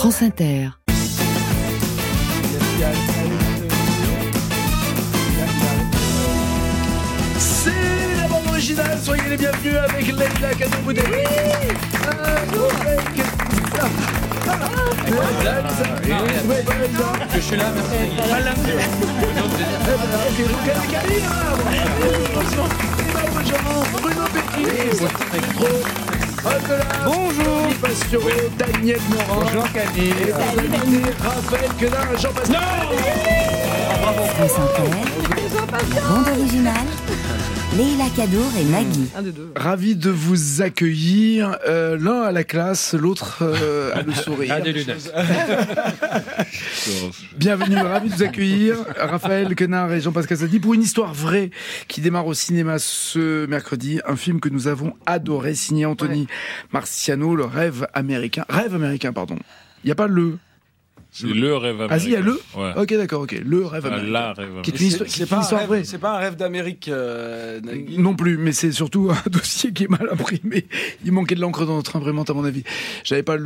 France Inter. C'est la bande originale, soyez les bienvenus avec Leïla Kadouboudé. Je suis là, merci. Bruno Pétri, bonjour. Passion, Daniel Morin. Bonjour Camille. Raphaël Quenard, Jean-Pascal. France Inter. Bande originale. Leïla Kadour et Nagui. Ravi de vous accueillir. L'un à la classe, l'autre à le sourire. Des lunettes. Bienvenue, ravi de vous accueillir. Raphaël Quenard et Jean-Pascal Zadi pour une histoire vraie qui démarre au cinéma ce mercredi. Un film que nous avons adoré, signé Anthony Marciano, le rêve américain. Rêve américain, pardon. Il n'y a pas le... C'est le rêve américain. Ah si, il y a le. Ouais. Ok, d'accord, ok. Le rêve américain. La rêve américain. Qui est une histoire, C'est pas un histoire rêve, vraie. c'est pas un rêve d'Amérique. Nagui. Non plus, mais c'est surtout un dossier qui est mal imprimé. Il manquait de l'encre dans notre imprimante, à mon avis. J'avais pas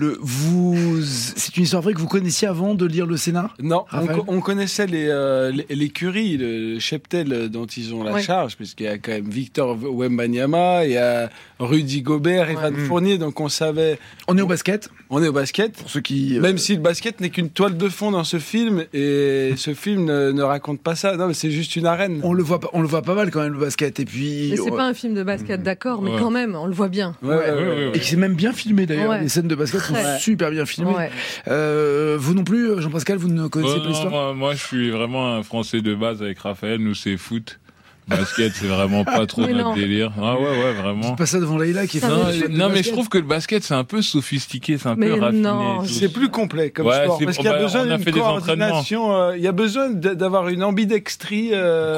vous, c'est une histoire vraie que vous connaissiez avant de lire le scénar? Non, Raphaël on connaissait l'écurie, le cheptel dont ils ont la charge, puisqu'il y a quand même Victor Wembanyama, il y a Rudy Gobert, Evan Fournier, donc on savait. On est au basket. On est au basket. Pour ceux qui. Même si le basket n'est qu'une toile de fond dans ce film, et ce film ne raconte pas ça. Non, mais c'est juste une arène. On le voit pas mal quand même, le basket. Et puis. Mais c'est pas un film de basket, d'accord, mais quand même, on le voit bien. Ouais. Et qui s'est même bien filmé d'ailleurs. Ouais. Les scènes de basket sont super bien filmées. Ouais. Vous non plus, Jean-Pascal, vous ne connaissez pas l'histoire? Moi, je suis vraiment un Français de base avec Raphaël. Nous, c'est foot. Basket, c'est vraiment pas trop notre délire. Ah ouais, vraiment. C'est pas ça devant Leïla qui fait. Non, mais je trouve que le basket, c'est un peu sophistiqué, c'est un peu raffiné. Non, c'est plus complet comme Ouais, sport, parce qu'il y a besoin on a d'une fait des coordination. Il y a besoin d'avoir une ambidextrie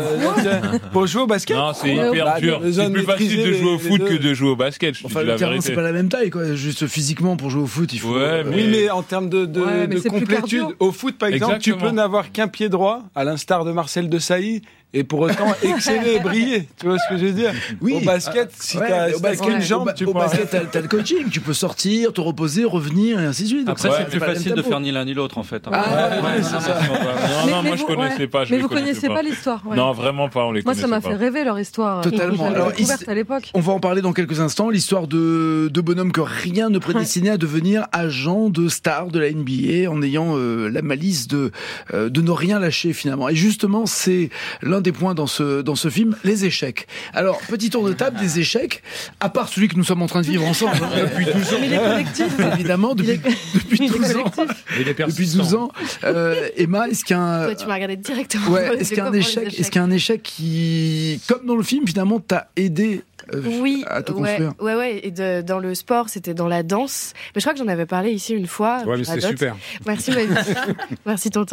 pour jouer au basket. Non, c'est hyper dur. C'est plus facile de jouer au foot que de jouer au basket. Je te Enfin, dis le la terrain, vérité. c'est pas la même taille, quoi. Juste physiquement, pour jouer au foot, il faut. Ouais, Oui, mais en termes de c'est plus complétude, cardio. au foot, par exemple, tu Exactement. peux n'avoir qu'un pied droit, à l'instar de Marcel Desailly, et pour autant exceller et briller. Tu vois ce que je veux dire? Oui. Au basket, si t'as qu'une jambe, tu au peux. basket, t'as le coaching. Tu peux sortir, te reposer, revenir, et ainsi de suite. Donc Après, ça, c'est plus pas la facile même de tempo. faire ni l'un ni l'autre, en fait. c'est ça. Non, moi, je connaissais pas. Mais vous connaissez pas l'histoire. Ouais. Non, vraiment pas, on les Moi, connaissait ça m'a pas. fait rêver leur histoire. Totalement. Je l'avais Alors, découverte à l'époque. On va en parler dans quelques instants. L'histoire de deux bonhommes que rien ne prédestinait à devenir agents de stars de la NBA en ayant la malice de ne rien lâcher finalement. Et justement, c'est l'un des points dans ce film, les échecs. Alors, petit tour de table des échecs, à part celui que nous sommes en train de vivre ensemble depuis 12 ans. Mais il est collectif. Évidemment, depuis 12 ans. Depuis 12 ans. Emma, est-ce qu'il y a un... Ouais, tu m'as regardé directement. Ouais, est-ce qu'il y a un échec, est-ce qu'il y a un échec qui, comme dans le film, finalement, t'a aidé Oui, à te construire? ouais. Et dans le sport, c'était dans la danse. Mais je crois que j'en avais parlé ici une fois. Ouais, mais c'était super. Merci, merci tonton.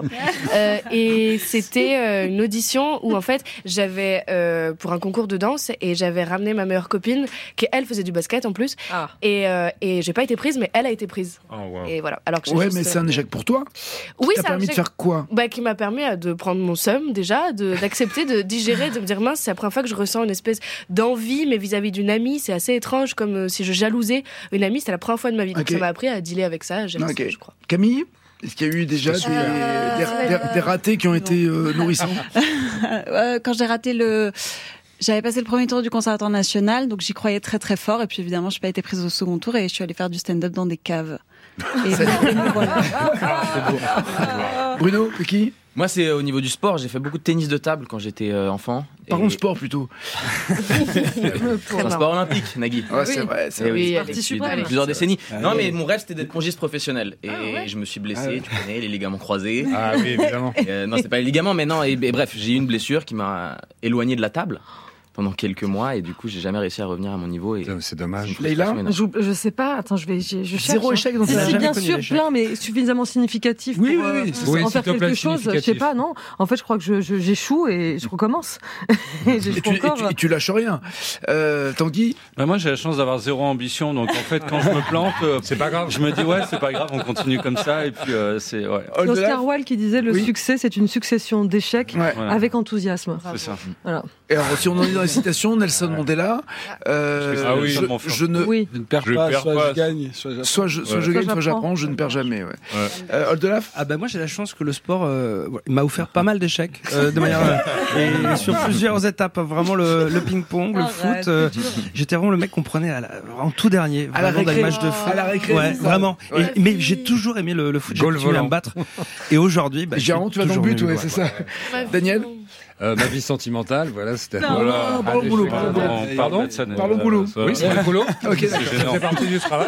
Et c'était une audition où en fait j'avais pour un concours de danse et j'avais ramené ma meilleure copine qui elle faisait du basket en plus. Ah. Et j'ai pas été prise, mais elle a été prise. Et voilà. Alors que j'ai Ouais, juste, mais c'est un échec pour toi. Oui, Qui t'a c'est un permis de échec. faire quoi? Qui m'a permis de prendre mon seum déjà, d'accepter, de digérer, de me dire mince, c'est la première fois que je ressens une espèce d'envie, mais vis-à-vis d'une amie, c'est assez étrange, comme si je jalousais une amie, c'était la première fois de ma vie. Donc Ok. ça m'a appris à dealer avec ça, j'ai Ok. je crois. Camille, est-ce qu'il y a eu déjà des ratés qui ont été nourrissants? Quand j'ai raté j'avais passé le premier tour du Conservatoire national, donc j'y croyais très très fort. Et puis évidemment, je n'ai pas été prise au second tour et je suis allée faire du stand-up dans des caves. Et me voilà. Bruno, qui? Moi, c'est au niveau du sport. J'ai fait beaucoup de tennis de table quand j'étais enfant. Par contre, sport plutôt. C'est un sport olympique, Nagui. Ouais, c'est vrai. Eh oui, Oui, depuis allez. plusieurs décennies. Non, mais mon rêve, c'était d'être pongiste professionnel. Et je me suis blessé, tu connais, les ligaments croisés. Ah oui, évidemment. Non, c'est pas les ligaments, mais non. Et bref, j'ai eu une blessure qui m'a éloigné de la table pendant quelques mois. Et du coup, j'ai jamais réussi à revenir à mon niveau. Et C'est dommage. Leïla, Je sais pas, attends, je cherche. zéro échec, donc Si, on a si, jamais bien connu sûr, l'échec. plein, mais suffisamment significatif Oui, pour oui, oui, c'est ça. en Oui, faire s'il te plaît, quelque chose. Je sais significatif. pas, non. En fait, je crois que j'échoue et je recommence. Et j'échoue encore. et tu lâches rien. Tanguy, Moi, j'ai la chance d'avoir zéro ambition, donc en fait, quand je me plante, c'est pas grave. Je me dis c'est pas grave, on continue comme ça, et puis c'est ouais. C'est Oscar Wilde qui disait le Oui. succès, c'est une succession d'échecs Ouais. Voilà. avec enthousiasme. C'est ça. Voilà. Et alors, si on en est dans les citations, Nelson Mandela, je ne perds pas, soit je gagne, soit je gagne, soit j'apprends, je ne perds jamais. Oldelaf ? Moi, j'ai la chance que le sport m'a offert pas mal d'échecs, de manière et sur plusieurs étapes. Vraiment le ping-pong, le foot. J'étais vraiment le mec qu'on prenait en tout dernier, à la dans les matchs de foot. À la récré, vraiment. Ouais. Mais j'ai toujours aimé le foot. J'ai continué à me battre. Et aujourd'hui, Gérard, tu vas dans le but, c'est ça. Daniel ? Ma vie sentimentale, voilà, c'était. Voilà. Parlons boulot. Pardon. Parlons boulot. Oui, c'est le boulot. Ok, ça fait partie du travail.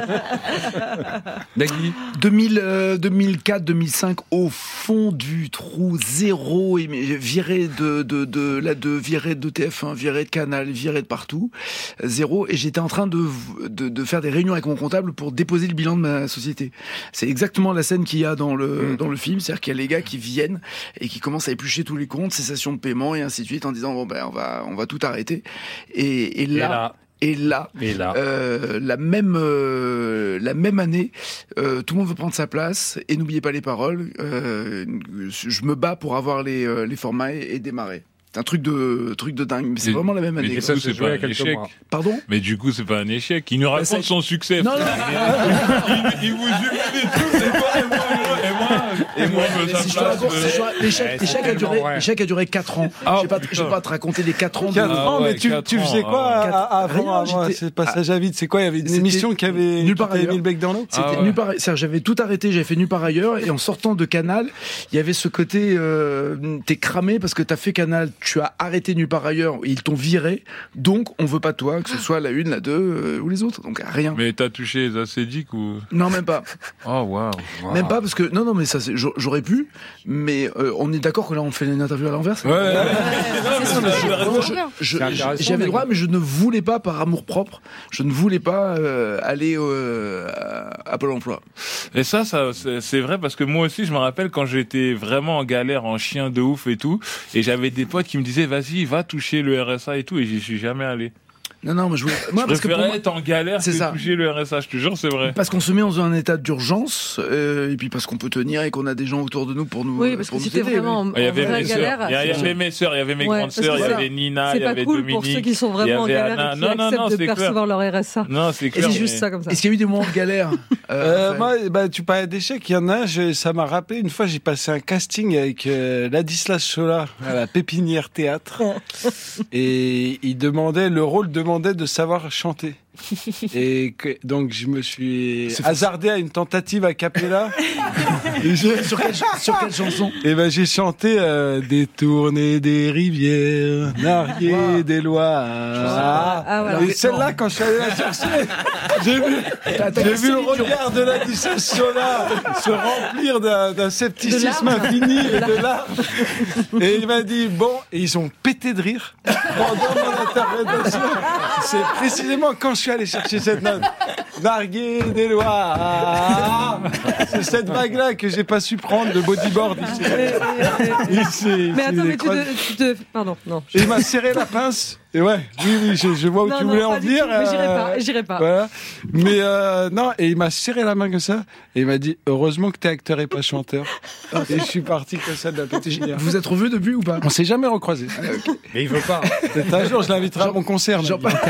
Nagui. 2004, 2005, au fond du trou, zéro, viré viré de TF1, viré de Canal, viré de partout, zéro. Et j'étais en train de faire des réunions avec mon comptable pour déposer le bilan de ma société. C'est exactement la scène qu'il y a dans le film, c'est-à-dire qu'il y a les gars qui viennent et qui commencent à éplucher tous les comptes, cessation de paiement et ainsi de suite, en disant on va tout arrêter. Et là, la même année, tout le monde veut prendre sa place et n'oubliez pas les paroles. Je me bats pour avoir les formats et démarrer. C'est un truc de dingue, mais c'est vraiment la même année. Mais ça, c'est pas un échec. Pardon ? Mais du coup, c'est pas un échec. Il nous raconte son succès. Non. Il vous humilie des trucs, et moi, l'échec a duré 4 ans. Je vais pas te raconter les 4 ans. 4 ans, mais tu faisais quoi avant ce passage à vide? C'est quoi? Il y avait une émission qui avait mis le bec dans l'eau? C'était Nulle part. J'avais tout arrêté, j'avais fait Nulle part ailleurs, et en sortant de Canal, il y avait ce côté, t'es cramé parce que t'as fait Canal, tu as arrêté Nulle part ailleurs, ils t'ont viré, donc on veut pas toi, que ce soit la 1, la 2 ou les autres, donc rien. Mais t'as touché les acédiques ou? Non, même pas. Oh, waouh. Même pas, parce que, non, mais ça, j'aurais pu, mais on est d'accord que là, on fait une interview à l'envers. J'avais le droit, mais je ne voulais pas, par amour propre, je ne voulais pas aller à Pôle emploi. Et ça, c'est vrai, parce que moi aussi, je me rappelle quand j'étais vraiment en galère, en chien de ouf et tout, et j'avais des potes qui me disaient, vas-y, va toucher le RSA et tout, et j'y suis jamais allé. Non, mais je préférais être en galère que toucher le RSA, je te jure, c'est vrai. Parce qu'on se met dans un état d'urgence, et puis parce qu'on peut tenir et qu'on a des gens autour de nous pour nous aider. Oui, parce que si t'es vraiment en vraie galère... Il y avait mes sœurs, il y avait mes grandes sœurs, il y avait Nina, il y avait Dominique. C'est pas cool pour ceux qui sont vraiment en galère et qui acceptent de percevoir leur RSA. Non, c'est clair. Et c'est juste ça comme ça. Est-ce qu'il y a eu des moments de galère? Moi, tu parlais d'échecs, il y en a un, ça m'a rappelé, une fois, j'ai passé un casting avec Ladislas Chola à la Pépinière Théâtre, et le rôle demandait de savoir chanter. Et donc je me suis hasardé à une tentative a cappella. Sur quelle chanson? Et j'ai chanté Détourner des rivières, narguer des Loirs. Voilà. Et celle-là, quand je suis allé la chercher, j'ai vu le regard de la Chola se remplir d'un scepticisme infini et de larmes. Et il m'a dit et ils ont pété de rire pendant mon interprétation. C'est précisément quand je suis allé chercher cette note. Narguer des Loirs. C'est cette vague-là que j'ai pas su prendre de bodyboard. Mais attends, mais pardon, non. Et il m'a serré la pince. Et oui, je vois où tu voulais en venir. Mais j'irai pas. Voilà. Mais non, et il m'a serré la main comme ça, et il m'a dit heureusement que t'es acteur et pas chanteur. Et je suis parti comme ça de la Pépinière. Vous êtes revus depuis ou pas? On s'est jamais recroisés. Mais il veut pas. Peut-être un jour je l'inviterai à mon concert.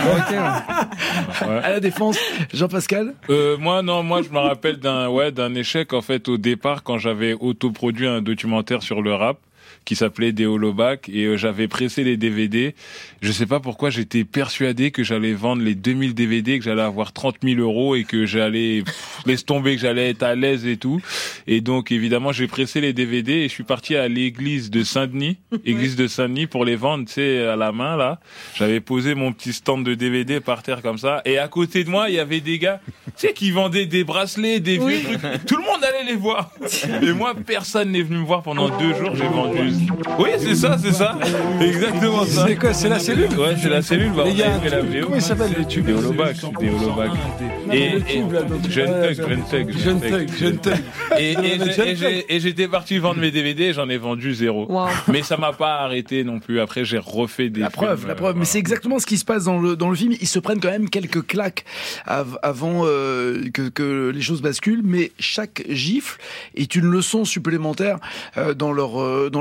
À la Défense, Jean-Pascal. Moi je me rappelle d'un échec en fait au départ quand j'avais autoproduit un documentaire sur le rap qui s'appelait Des Holobacs, et j'avais pressé les DVD. Je sais pas pourquoi j'étais persuadé que j'allais vendre les 2000 DVD, que j'allais avoir 30 000 euros et que j'allais laisse tomber, que j'allais être à l'aise et tout. Et donc évidemment j'ai pressé les DVD et je suis parti à l'église de Saint-Denis, pour les vendre, tu sais, à la main là. J'avais posé mon petit stand de DVD par terre comme ça, et à côté de moi il y avait des gars, tu sais, qui vendaient des bracelets, des vieux trucs. Tout le monde allait les voir. Et moi personne n'est venu me voir pendant 2 jours. J'ai vendu. Oui, c'est ça. Exactement ça. C'est quoi? C'est la cellule? Ouais, c'est la cellule. Comment il s'appelle les tubes? Des Holobacs. Et Jeune Thug. Et j'étais parti vendre mes DVD, j'en ai vendu 0. Wow. Mais ça m'a pas arrêté non plus. Après, j'ai refait des La preuve. Mais c'est exactement ce qui se passe dans le film. Ils se prennent quand même quelques claques avant que les choses basculent, mais chaque gifle est une leçon supplémentaire dans leur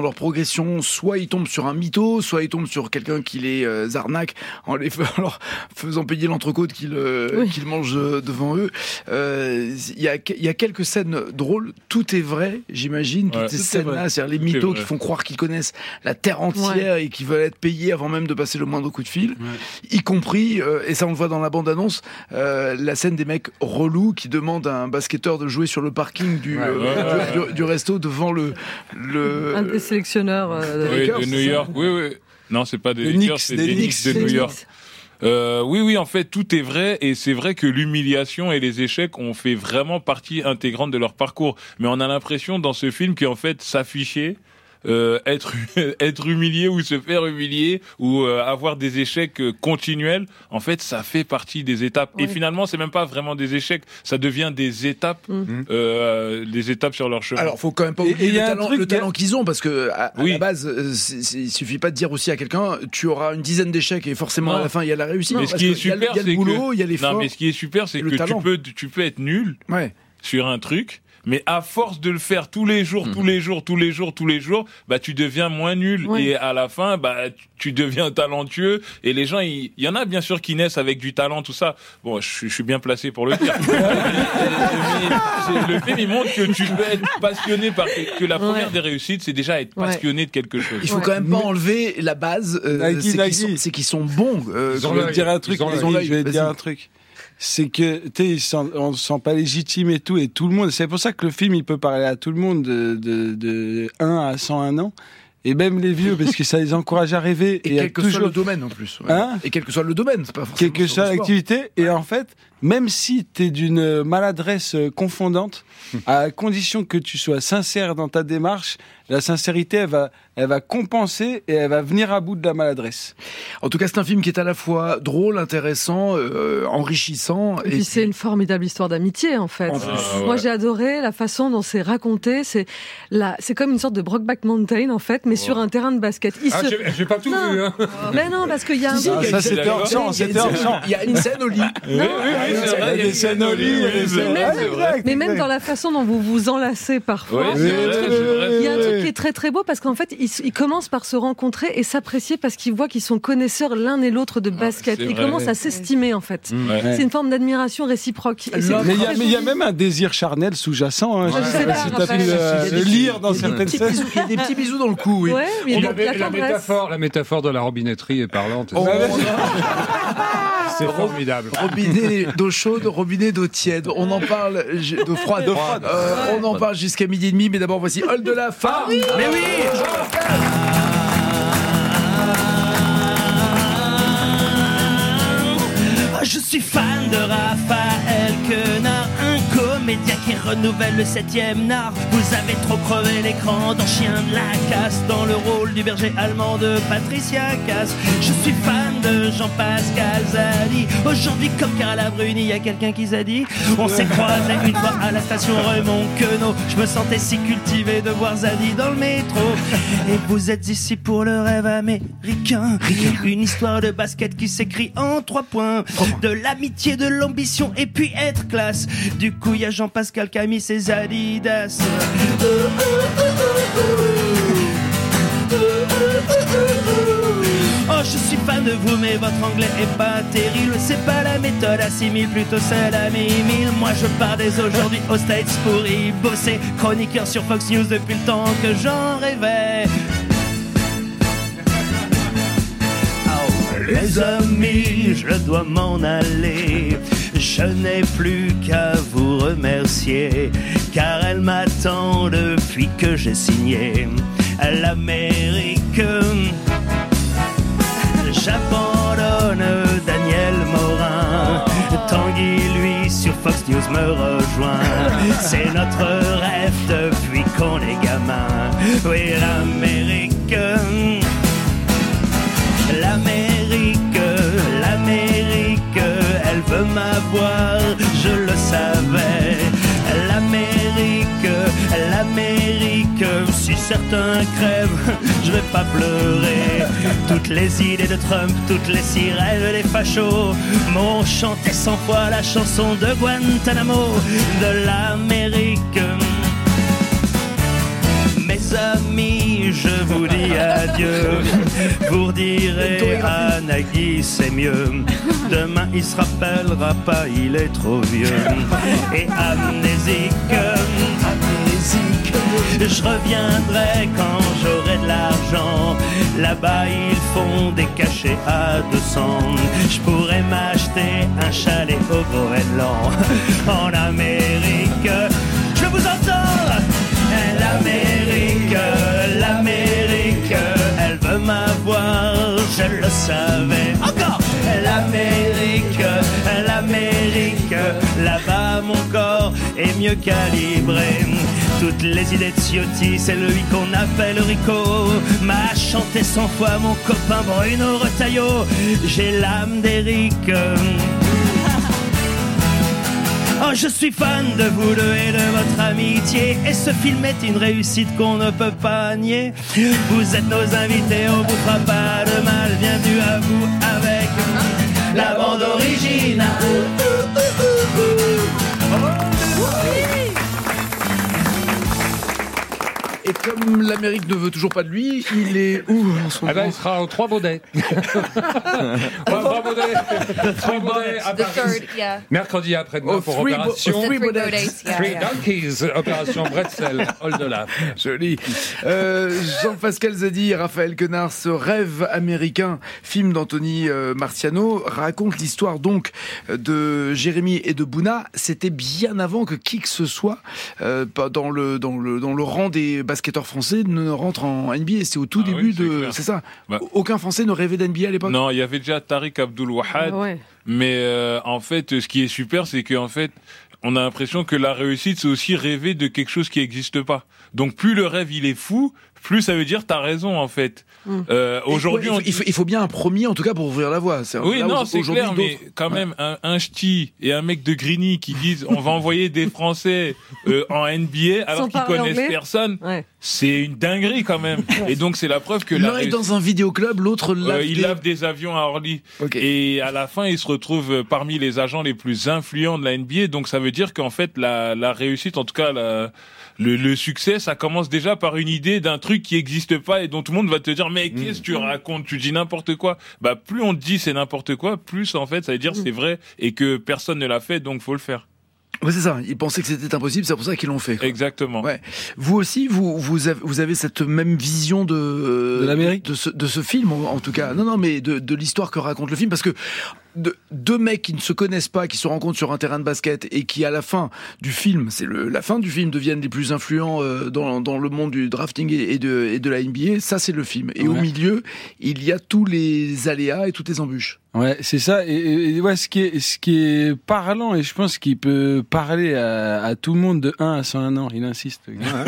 leur progression, soit ils tombent sur un mytho, soit ils tombent sur quelqu'un qui les arnaque en leur faisant payer l'entrecôte qu'ils mangent devant eux. Il y a quelques scènes drôles. Tout est vrai, j'imagine. Toutes ces scènes-là, c'est-à-dire les mythos qui font croire qu'ils connaissent la terre entière et qui veulent être payés avant même de passer le moindre coup de fil. Y compris, et ça on le voit dans la bande-annonce, la scène des mecs relous qui demandent à un basketteur de jouer sur le parking du resto devant un des sélectionneurs de New York. Oui. Non, c'est pas des Lakers, c'est des Knicks de New York. Oui, en fait, tout est vrai, et c'est vrai que l'humiliation et les échecs ont fait vraiment partie intégrante de leur parcours. Mais on a l'impression dans ce film qu'en fait, s'afficher, être humilié ou se faire humilier ou avoir des échecs continuels, en fait, ça fait partie des étapes. Et finalement, c'est même pas vraiment des échecs, ça devient des étapes, des étapes sur leur chemin. Alors, faut quand même pas oublier le talent qu'ils ont, parce que à la base, il suffit pas de dire aussi à quelqu'un, tu auras une dizaine d'échecs et forcément à la fin il y a la réussite. Mais ce qui est super, c'est que il y a l'effort. Non, mais ce qui est super, c'est que tu peux être nul sur un truc. Mais à force de le faire tous les jours, bah tu deviens moins nul et à la fin bah tu deviens talentueux et les gens il y en a bien sûr qui naissent avec du talent tout ça. Bon, je suis bien placé pour le dire. Mais le film il montre que tu peux être passionné par que la première des réussites c'est déjà être passionné de quelque chose. Il faut quand même pas enlever la base, c'est qu'ils sont bons. Je vais dire un truc. C'est que on se sent pas légitime et tout le monde. C'est pour ça que le film il peut parler à tout le monde de 1 à 101 ans. Et même les vieux, parce que ça les encourage à rêver. Et quel que soit le domaine en plus. Et quel que soit le domaine, c'est pas forcément. Quelle que soit l'activité. Et en fait, même si t'es d'une maladresse confondante, à condition que tu sois sincère dans ta démarche, la sincérité, elle va compenser et elle va venir à bout de la maladresse. En tout cas, c'est un film qui est à la fois drôle, intéressant, enrichissant. Et puis c'est une formidable histoire d'amitié, en fait. Moi, j'ai adoré la façon dont c'est raconté. C'est comme une sorte de Brokeback Mountain, en fait, mais sur un terrain de basket. J'ai pas tout vu, hein. Mais non, parce qu'il y a un... Ça, c'était hors champ. Il y a une scène au lit. Il y a des scènes au lit. Mais même dans la façon dont vous vous enlacez parfois, il y a un truc qui est très très beau parce qu'en fait ils commencent par se rencontrer et s'apprécier parce qu'ils voient qu'ils sont connaisseurs l'un et l'autre de basket. Ils commencent à s'estimer en fait. C'est une forme d'admiration réciproque. Mais il y a même un désir charnel sous-jacent. Je sais pas si tu as pu le lire dans certaines scènes. Il y a des petits bisous dans le cou. Oui. La métaphore de la robinetterie est parlante. C'est formidable. Robinet d'eau chaude, robinet d'eau tiède. On en parle d'eau froide. On en parle jusqu'à 12h30. Mais d'abord, voici Hall de la Femme. Ah oui, mais oui. Je suis fan de Raphaël Quenard, un comédien qui renouvelle le 7e art. Vous avez trop crevé l'écran dans Chien de la Casse, dans le rôle du berger allemand de Patricia Cass. Je suis fan de Jean-Pascal Zadi. Aujourd'hui, comme Carla Bruni, il y a quelqu'un qui s'est dit. On s'est croisés une fois à la station Raymond Queneau. Je me sentais si cultivé de voir Zadi dans le métro. Et vous êtes ici pour le rêve américain. Une histoire de basket qui s'écrit en 3 points. De l'amitié, de l'ambition et puis être classe. Du coup il y a Jean-Pascal qui a mis ses Adidas. Oh, je suis fan de vous mais votre anglais est pas terrible. C'est pas la méthode à 6000, plutôt celle à 1000. Moi je pars dès aujourd'hui aux States pour y bosser. Chroniqueur sur Fox News depuis le temps que j'en rêvais. Les amis, je dois m'en aller. Je n'ai plus qu'à vous remercier, car elle m'attend depuis que j'ai signé l'Amérique. J'abandonne Daniel Morin. Tanguy, lui, sur Fox News me rejoint. C'est notre rêve depuis qu'on est gamin. Oui, l'Amérique. L'Amérique, elle veut m'avoir, je le savais. L'Amérique, si certains crèvent, je vais pas pleurer. Toutes les idées de Trump, toutes les sirènes des fachos m'ont chanté 100 fois la chanson de Guantanamo, de l'Amérique. Mes amis, je dirai à Nagui c'est mieux. Demain il se rappellera pas, il est trop vieux. Et amnésique, je reviendrai quand j'aurai de l'argent. Là-bas ils font des cachets à 200. Je pourrais m'acheter un chalet au Groenland. En Amérique, je vous entends. L'Amérique, elle veut m'avoir, je le savais. Encore. L'Amérique, là-bas mon corps est mieux calibré. Toutes les idées de Ciotti, c'est lui qu'on appelle Rico. M'a chanté 100 fois mon copain Bruno Retailleau. J'ai l'âme d'Éric. Oh, je suis fan de vous deux et de votre amitié. Et ce film est une réussite qu'on ne peut pas nier. Vous êtes nos invités, on vous fera pas de mal. Bienvenue à vous avec la bande originale. Et comme l'Amérique ne veut toujours pas de lui, il est où en ce moment? Il sera aux 3 Baudets. 3 Baudets à Paris. Mercredi après-demain pour opération Three Donkeys, opération Bretzel, Oldelaf. Joli. Jean-Pascal Zadi et Raphaël Quenard, ce rêve américain, film d'Anthony Marciano, raconte l'histoire donc de Jérémy et de Bouna. C'était bien avant que qui que ce soit dans le rang des basketteurs français ne rentre en NBA. C'est au tout début c'est ça. Aucun Français ne rêvait d'NBA à l'époque. Non, il y avait déjà Tariq Abdul-Wahad. Mais en fait, ce qui est super, c'est qu'en fait, on a l'impression que la réussite, c'est aussi rêver de quelque chose qui n'existe pas. Donc plus le rêve il est fou, plus ça veut dire t'as raison en fait. Aujourd'hui, il faut bien un premier en tout cas pour ouvrir la voie. C'est clair, mais quand même un ch'ti et un mec de Grigny qui disent on va envoyer des Français en NBA alors qu'ils connaissent personne, c'est une dinguerie quand même. Et donc c'est la preuve que l'un est dans un vidéoclub, l'autre lave des avions à Orly. Et à la fin, il se retrouve parmi les agents les plus influents de la NBA. Donc ça veut dire qu'en fait la réussite, en tout cas le succès, ça commence déjà par une idée d'un truc qui n'existe pas et dont tout le monde va te dire mais qu'est-ce que tu racontes, tu dis n'importe quoi. Bah plus on te dit c'est n'importe quoi, plus en fait ça veut dire c'est vrai et que personne ne l'a fait, donc faut le faire. Ouais, c'est ça. Ils pensaient que c'était impossible, c'est pour ça qu'ils l'ont fait. Exactement. Ouais. Vous aussi, vous avez cette même vision de l'Amérique, de ce film, en tout cas. Non, mais de l'histoire que raconte le film, parce que deux mecs qui ne se connaissent pas, qui se rencontrent sur un terrain de basket et qui à la fin du film, la fin du film, deviennent les plus influents dans le monde du drafting et de la NBA. Ça, c'est le film. Et au milieu, il y a tous les aléas et toutes les embûches. Ouais, c'est ça. Et ouais, ce qui est parlant, et je pense qu'il peut parler à tout le monde de 1 à 101 ans. Il insiste.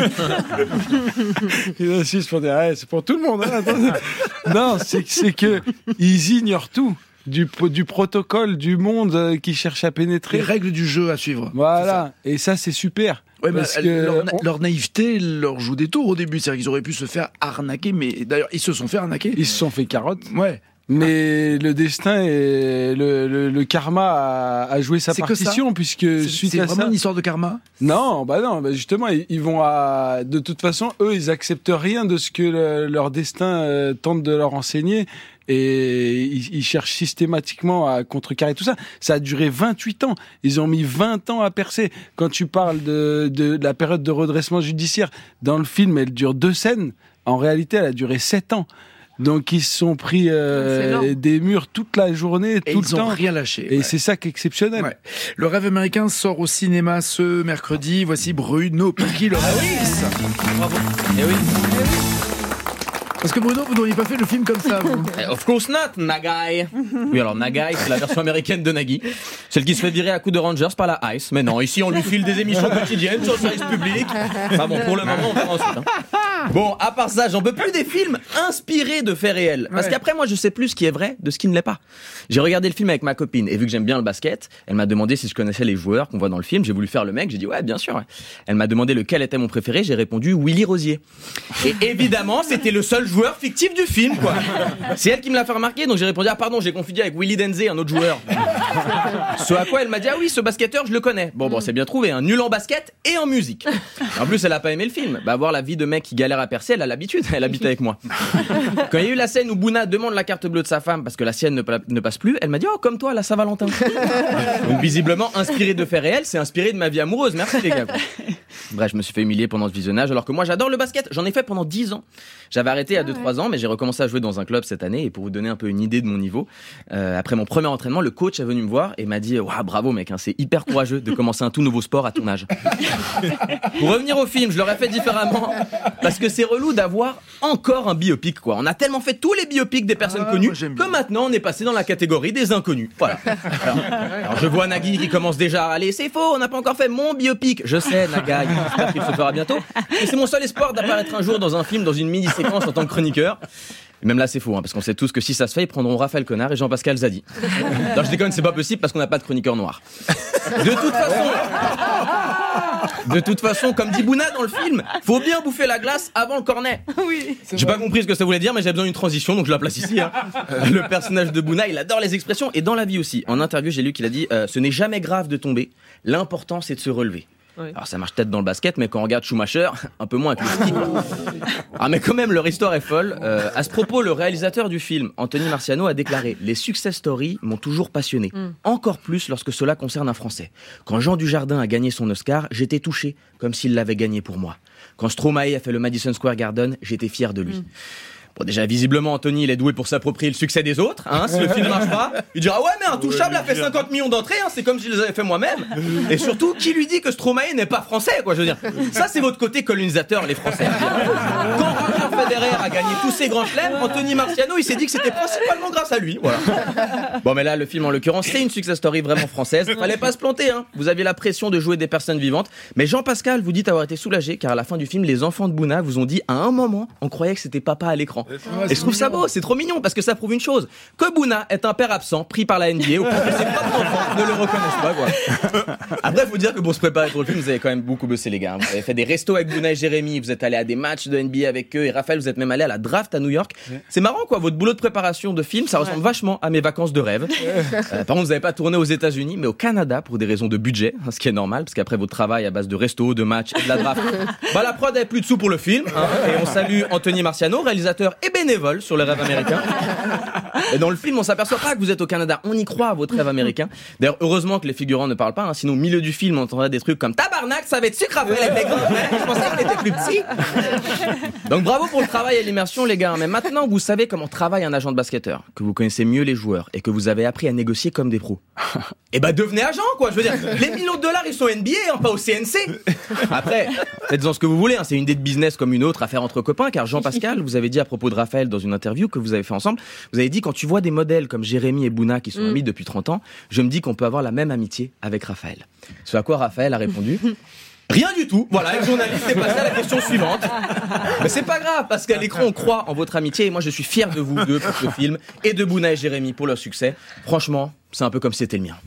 Il insiste pour dire, c'est pour tout le monde. Hein, non, c'est que ils ignorent tout. Du protocole du monde qui cherche à pénétrer. Les règles du jeu à suivre. Voilà. Et ça, c'est super. Ouais, parce que leur naïveté leur joue des tours au début. C'est-à-dire qu'ils auraient pu se faire arnaquer, mais d'ailleurs, ils se sont fait arnaquer. Ils se sont fait carotte. Ouais. Mais le destin et le karma a joué sa partition, puisque suite à ça... C'est vraiment une histoire de karma ? Non, justement, ils vont de toute façon, eux, ils acceptent rien de ce que leur destin tente de leur enseigner. Et ils cherchent systématiquement à contrecarrer tout ça. Ça a duré 28 ans. Ils ont mis 20 ans à percer. Quand tu parles de la période de redressement judiciaire, dans le film, elle dure 2 scènes. En réalité, elle a duré 7 ans. Donc ils se sont pris des murs toute la journée, tout le temps. Ils n'ont rien lâché. Et c'est ça qui est exceptionnel. Ouais. Le rêve américain sort au cinéma ce mercredi. Voici Bruno Picchi, le rêve. Bravo. Eh oui. Parce que Bruno, vous n'auriez pas fait le film comme ça, vous. Of course not, Nagai. Oui, alors Nagai, c'est la version américaine de Nagui. Celle qui se fait virer à coups de Rangers par la Ice. Mais non, ici on lui file des émissions quotidiennes sur le service public. Enfin bon, pour le moment, on verra ensuite. Bon, à part ça, j'en peux plus des films inspirés de faits réels. Parce qu'après, moi, je sais plus ce qui est vrai de ce qui ne l'est pas. J'ai regardé le film avec ma copine, et vu que j'aime bien le basket, elle m'a demandé si je connaissais les joueurs qu'on voit dans le film. J'ai voulu faire le mec, j'ai dit ouais, bien sûr. Elle m'a demandé lequel était mon préféré, j'ai répondu Willy Rosier. Et évidemment, c'était le seul joueur fictif du film, quoi. C'est elle qui me l'a fait remarquer, donc j'ai répondu ah pardon, j'ai confondu avec Willy Denzé, un autre joueur. Ce à quoi elle m'a dit ah oui, ce basketteur je le connais. Bon, c'est bien trouvé, nul en basket et en musique. En plus elle a pas aimé le film. Voir la vie de mec qui galère à percer, elle a l'habitude, elle habite avec moi. Quand il y a eu la scène où Bouna demande la carte bleue de sa femme parce que la sienne ne passe plus, elle m'a dit oh comme toi la Saint-Valentin. Donc visiblement inspiré de faits réels, c'est inspiré de ma vie amoureuse. Merci les gars. Bref, je me suis fait humilier pendant ce visionnage alors que moi j'adore le basket, j'en ai fait pendant 10 ans. J'avais arrêté à 2-3 ans mais j'ai recommencé à jouer dans un club cette année et pour vous donner un peu une idée de mon niveau, après mon premier entraînement, le coach est venu me voir et m'a dit waouh bravo mec, c'est hyper courageux de commencer un tout nouveau sport à ton âge. Pour revenir au film, je l'aurais fait différemment parce que c'est relou d'avoir encore un biopic quoi. On a tellement fait tous les biopics des personnes connues que maintenant on est passé dans la catégorie des inconnus. Voilà. Alors je vois Nagui qui commence déjà à aller c'est faux, on n'a pas encore fait mon biopic. Je sais Naga, j'espère qu'il se fera bientôt. Et c'est mon seul espoir d'apparaître un jour dans un film, dans une mini-séquence en tant que chroniqueur. Et même là c'est faux parce qu'on sait tous que si ça se fait ils prendront Raphaël Quenard et Jean-Pascal Zadi. Non je déconne, c'est pas possible parce qu'on n'a pas de chroniqueur noir. De toute façon, comme dit Bouna dans le film, faut bien bouffer la glace avant le cornet. Oui. J'ai pas compris ce que ça voulait dire mais j'ai besoin d'une transition donc je la place ici. Le personnage de Bouna il adore les expressions et dans la vie aussi. En interview j'ai lu qu'il a dit ce n'est jamais grave de tomber, l'important c'est de se relever. Oui. Alors ça marche peut-être dans le basket, mais quand on regarde Schumacher, un peu moins avec le ski. Ah mais quand même, leur histoire est folle. À ce propos, le réalisateur du film, Anthony Marciano, a déclaré « Les success stories m'ont toujours passionné, encore plus lorsque cela concerne un Français. Quand Jean Dujardin a gagné son Oscar, j'étais touché, comme s'il l'avait gagné pour moi. Quand Stromae a fait le Madison Square Garden, j'étais fier de lui. » Bon, déjà, visiblement, Anthony, il est doué pour s'approprier le succès des autres, si le film marche pas. Il dira, ouais, mais Intouchable a fait 50 millions d'entrées, c'est comme si je les avais fait moi-même. Et surtout, qui lui dit que Stromae n'est pas français, quoi, je veux dire. Ça, c'est votre côté colonisateur, les Français. Quand Roger Federer a gagné tous ses grands chelems, Anthony Marciano, il s'est dit que c'était principalement grâce à lui, voilà. Bon, mais là, le film, en l'occurrence, c'est une success story vraiment française. Fallait pas se planter, Vous aviez la pression de jouer des personnes vivantes. Mais Jean-Pascal vous dit avoir été soulagé, car à la fin du film, les enfants de Bouna vous ont dit, à un moment, on croyait que c'était papa à l'écran. Et je trouve ça beau, c'est trop mignon parce que ça prouve une chose, que Bouna est un père absent pris par la NBA ou que ses propres enfants ne le reconnaissent pas quoi. Après faut dire que pour se préparer pour le film, vous avez quand même beaucoup bossé les gars. Vous avez fait des restos avec Bouna et Jérémy, vous êtes allé à des matchs de NBA avec eux et Raphaël vous êtes même allé à la draft à New York. C'est marrant quoi, votre boulot de préparation de film, ça ressemble vachement à mes vacances de rêve. Par contre vous n'avez pas tourné aux États-Unis mais au Canada pour des raisons de budget, ce qui est normal parce qu'après votre travail à base de restos, de matchs et de la draft, la prod avait plus de sous pour le film et on salue Anthony Marciano, réalisateur et bénévole sur le rêve américain. Et dans le film, on s'aperçoit pas que vous êtes au Canada. On y croit à votre rêve américain. D'ailleurs, heureusement que les figurants ne parlent pas, sinon au milieu du film, on entendrait des trucs comme tabarnak, ça va être sucre après avec des grands. Je pensais qu'il était plus petit. Donc bravo pour le travail et l'immersion, les gars. Mais maintenant, vous savez comment travaille un agent de basketteur, que vous connaissez mieux les joueurs et que vous avez appris à négocier comme des pros. Et devenez agent, quoi. Je veux dire, les millions de dollars, ils sont NBA, pas au CNC. Après, faites-en ce que vous voulez. C'est une idée de business comme une autre à faire entre copains. Car Jean-Pascal, vous avez dit à propos de Raphaël dans une interview que vous avez fait ensemble, vous avez dit quand tu vois des modèles comme Jérémy et Bouna qui sont amis depuis 30 ans, je me dis qu'on peut avoir la même amitié avec Raphaël. Ce à quoi Raphaël a répondu rien du tout. Voilà, le journaliste est passé à la question suivante. Mais c'est pas grave, parce qu'à l'écran, on croit en votre amitié et moi je suis fier de vous deux pour ce film et de Bouna et Jérémy pour leur succès. Franchement, c'est un peu comme si c'était le mien.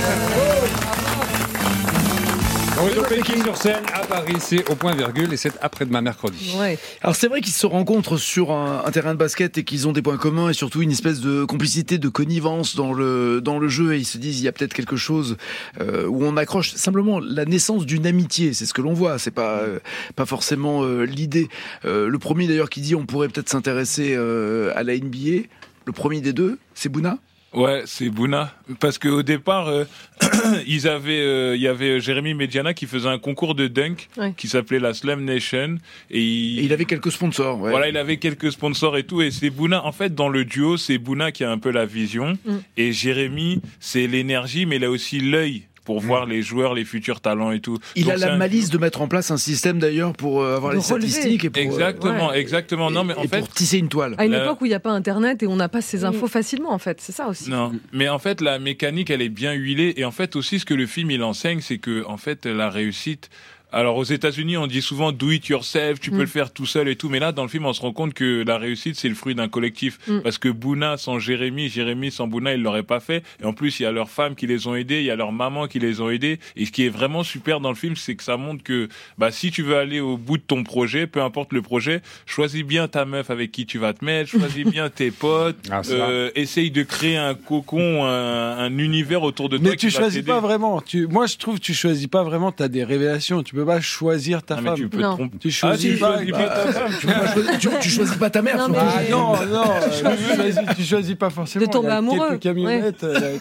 On est au Pékin sur scène à Paris, c'est au point virgule et c'est après-demain mercredi. Ouais. Alors c'est vrai qu'ils se rencontrent sur un terrain de basket et qu'ils ont des points communs et surtout une espèce de complicité, de connivence dans le jeu et ils se disent il y a peut-être quelque chose où on accroche simplement la naissance d'une amitié, c'est ce que l'on voit, c'est pas forcément l'idée. Le premier d'ailleurs qui dit on pourrait peut-être s'intéresser à la NBA, le premier des deux, c'est Bouna. Ouais, c'est Bouna. Parce qu'au départ, il y avait Jérémy Mediana qui faisait un concours de dunk qui s'appelait la Slam Nation. Et il avait quelques sponsors. Ouais. Voilà, il avait quelques sponsors et tout. Et c'est Bouna, en fait, dans le duo, c'est Bouna qui a un peu la vision. Et Jérémy, c'est l'énergie, mais il a aussi l'œil pour voir les joueurs, les futurs talents et tout. Il a la malice de mettre en place un système d'ailleurs pour avoir les statistiques et pour exactement. Non, mais en fait, pour tisser une toile. À une époque où il n'y a pas Internet et on n'a pas ces infos facilement, en fait, c'est ça aussi. Non, mais en fait, la mécanique, elle est bien huilée et en fait aussi, ce que le film il enseigne, c'est que en fait, la réussite Alors aux États-Unis, on dit souvent do it yourself, tu peux le faire tout seul et tout, mais là dans le film, on se rend compte que la réussite c'est le fruit d'un collectif, parce que Bouna sans Jérémy sans Bouna, ils l'auraient pas fait. Et en plus, il y a leurs femmes qui les ont aidés, il y a leurs mamans qui les ont aidés. Et ce qui est vraiment super dans le film, c'est que ça montre que si tu veux aller au bout de ton projet, peu importe le projet, choisis bien ta meuf avec qui tu vas te mettre, choisis bien tes potes, essaye de créer un cocon, un univers autour de toi. Mais tu choisis pas vraiment. Moi, je trouve que tu choisis pas vraiment. T'as des révélations. Tu peux pas choisir ta femme. Tu peux te tromper. Tu choisis pas ta femme. Tu choisis pas ta mère. Non. Tu choisis pas forcément. De tomber amoureux. Quelques camionnettes.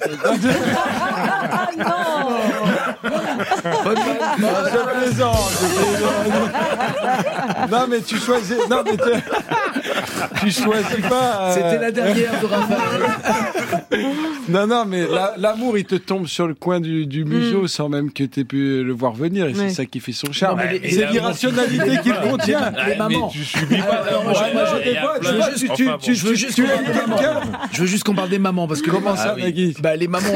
Je plaisante. Non, mais tu choisis. Non, mais tu choisis pas. C'était la dernière de Raphaël. Non, mais l'amour, il te tombe sur le coin du museau sans même que tu aies pu le voir venir. Et c'est ça qui fait son charme. C'est l'irrationalité qu'il contient. Les mamans. Tu subis pas l'amour. Je veux juste qu'on parle des mamans parce que comment ça, Nagui? Les mamans.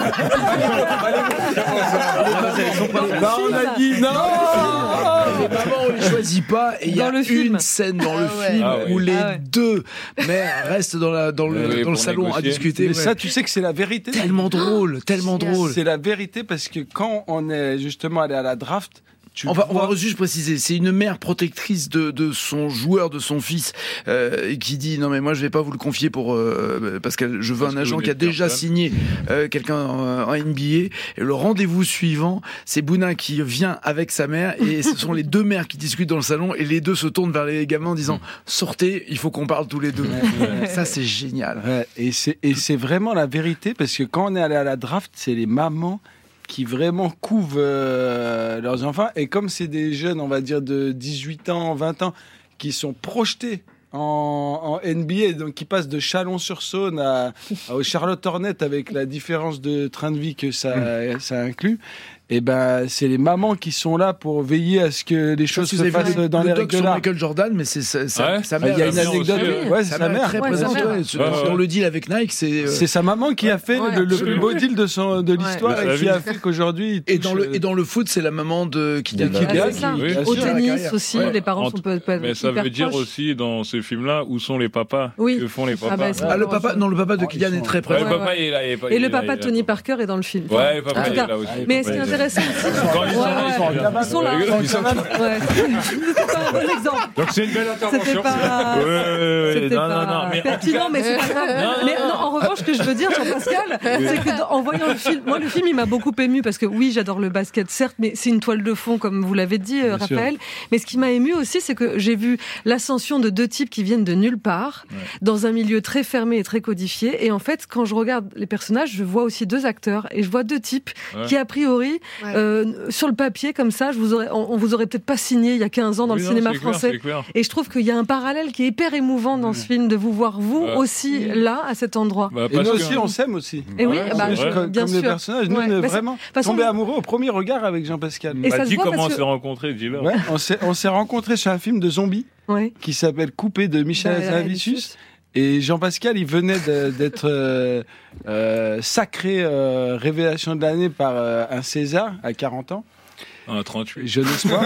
Nagui, non. Les mamans, on les choisit pas. Et il y a une scène dans le film où les deux mères restent dans le salon à discuter. Mais ça, tu sais que c'est la vérité. Tellement drôle. C'est la vérité parce que quand on est justement allé à la draft. On va juste préciser, c'est une mère protectrice de son joueur, de son fils, qui dit non mais moi je vais pas vous le confier parce que je veux un agent qui a déjà signé quelqu'un en NBA. Et le rendez-vous suivant, c'est Bouna qui vient avec sa mère et ce sont les deux mères qui discutent dans le salon et les deux se tournent vers les gamins en disant sortez, il faut qu'on parle tous les deux. Ça c'est génial. Ouais, et c'est vraiment la vérité parce que quand on est allé à la draft, c'est les mamans qui vraiment couvent leurs enfants. Et comme c'est des jeunes, on va dire, de 18 ans, 20 ans, qui sont projetés en NBA, donc qui passent de Chalon-sur-Saône au Charlotte Hornet avec la différence de train de vie que ça inclut, et c'est les mamans qui sont là pour veiller à ce que les choses se fassent dans les règles de l'art. Michael Jordan, mais c'est sa mère. Il y a une anecdote. C'est sa mère. Très présente. Dans le deal avec Nike, c'est sa maman qui a fait le plus beau deal de l'histoire et qui a fait qu'aujourd'hui. Et dans le foot, c'est la maman de Kylian. Au tennis aussi, les parents sont peut-être. Mais ça veut dire aussi dans ce film-là où sont les papas. Que font les papas. Le papa de Kylian est très présent. Et le papa de Tony Parker est dans le film. Ouais, le papa est là aussi. Mais ce qui est intéressant, ils sont là. C'était pas un bon exemple. Donc c'est une belle intervention. C'était pas pertinent, mais c'est pas grave. Mais en revanche, ce que je veux dire, Jean-Pascal, c'est qu'en voyant le film, moi le film il m'a beaucoup ému parce que oui, j'adore le basket, certes, mais c'est une toile de fond comme vous l'avez dit, Raphaël. Mais ce qui m'a ému aussi, c'est que j'ai vu l'ascension de deux types qui viennent de nulle part, dans un milieu très fermé et très codifié. Et en fait, quand je regarde les personnages, je vois aussi deux acteurs et je vois deux types qui a priori sur le papier comme ça, on vous aurait peut-être pas signé il y a 15 ans dans le cinéma français. Et je trouve qu'il y a un parallèle qui est hyper émouvant dans ce film de vous voir vous aussi là à cet endroit. Et nous aussi on s'aime aussi. Et oui, comme les personnages, nous on est vraiment tombés amoureux au premier regard avec Jean-Pascal. Dis comment on s'est rencontrés, dis-leur. On s'est rencontrés sur un film de zombies qui s'appelle Coupé de Michel Hazanavicius. Et Jean-Pascal, il venait d'être sacré révélation de l'année par un César à 40 ans. Un 38. Jeune espoir.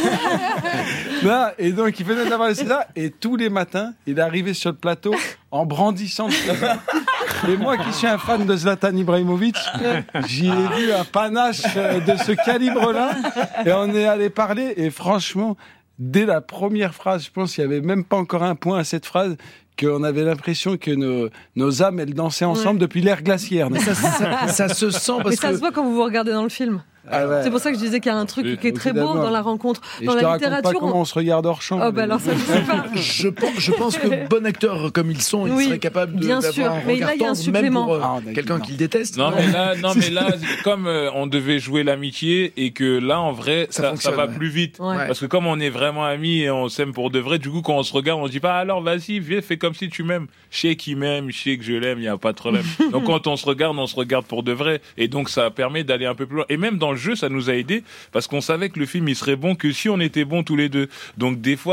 Et donc, il venait d'avoir le César. Et tous les matins, il arrivait sur le plateau en brandissant le César. Et moi, qui suis un fan de Zlatan Ibrahimovic, j'y ai vu un panache de ce calibre-là. Et on est allé parler. Et franchement, dès la première phrase, je pense qu'il n'y avait même pas encore un point à cette phrase, qu'on avait l'impression que nos âmes, elles dansaient ensemble depuis l'ère glaciaire. Mais ça se sent parce mais ça se voit quand vous regardez dans le film. C'est pour ça que je disais qu'il y a un truc qui est très beau dans la rencontre. Et dans je la littérature, pas comment on se regarde hors champ. Alors ça, je sais pas. Je pense que bon acteur comme ils sont, ils seraient capables d'avoir un regard tendre, même pour quelqu'un qu'ils détestent. Non mais là, comme on devait jouer l'amitié et que là en vrai ça va plus vite parce que comme on est vraiment amis et on s'aime pour de vrai, du coup quand on se regarde on se dit pas alors vas-y viens fais comme si tu m'aimes. Je sais qu'il m'aime, je sais que je l'aime, il y a pas de problème. Donc quand on se regarde pour de vrai et donc ça permet d'aller un peu plus loin. Et même dans le jeu, ça nous a aidé parce qu'on savait que le film il serait bon que si on était bons tous les deux. Donc des fois,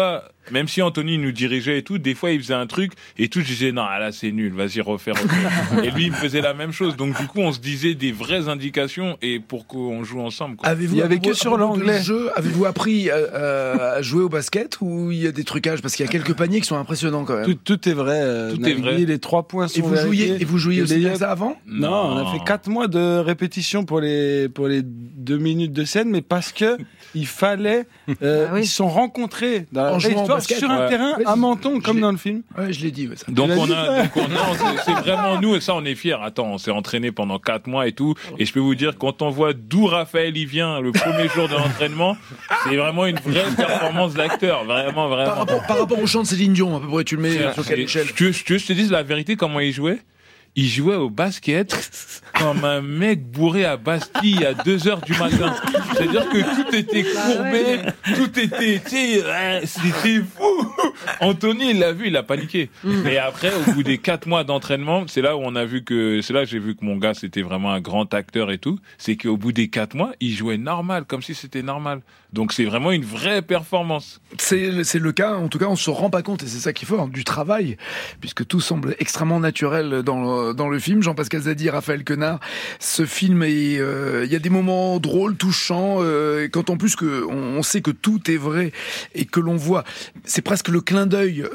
même si Anthony nous dirigeait et tout, des fois il faisait un truc et tout, je disais non, là c'est nul, vas-y refaire. Et lui il me faisait la même chose. Donc du coup on se disait des vraies indications et pour qu'on joue ensemble. Quoi. Il y avait que sur l'anglais. Avez-vous appris à jouer au basket ou il y a des trucages parce qu'il y a quelques paniers qui sont impressionnants quand même. Tout est vrai. Tout est vrai. Les 3 points sont Et vous jouiez aussi bien que ça avant? Non, on a fait 4 mois de répétition pour les 2 minutes de scène, mais parce que il fallait, ils se sont rencontrés dans la histoire sur un terrain à Menton, comme dans le film. Ouais, je l'ai dit. Ça. Donc c'est vraiment nous et ça on est fiers. Attends, on s'est entraîné pendant 4 mois et tout, et je peux vous dire quand on voit d'où Raphaël il vient le premier jour de l'entraînement, c'est vraiment une vraie performance d'acteur, vraiment. Par rapport au chant de Céline Dion, à peu près, tu le mets sur quelle échelle? Je te dis la vérité, comment il jouait? Il jouait au basket comme un mec bourré à Bastille à 2h du matin. C'est-à-dire que tout était courbé, tout était, c'était fou. Anthony, il l'a vu, il a paniqué. Et après, au bout des 4 mois d'entraînement, c'est là que j'ai vu que mon gars, c'était vraiment un grand acteur et tout. C'est qu'au bout des 4 mois, il jouait normal, comme si c'était normal. Donc c'est vraiment une vraie performance. C'est le cas, en tout cas on se rend pas compte, et c'est ça qui est fort, du travail, puisque tout semble extrêmement naturel dans le film. Jean-Pascal Zadi, Raphaël Quenard, ce film il y a des moments drôles, touchants, quand en plus on sait que tout est vrai et que l'on voit, c'est presque le clin d'œil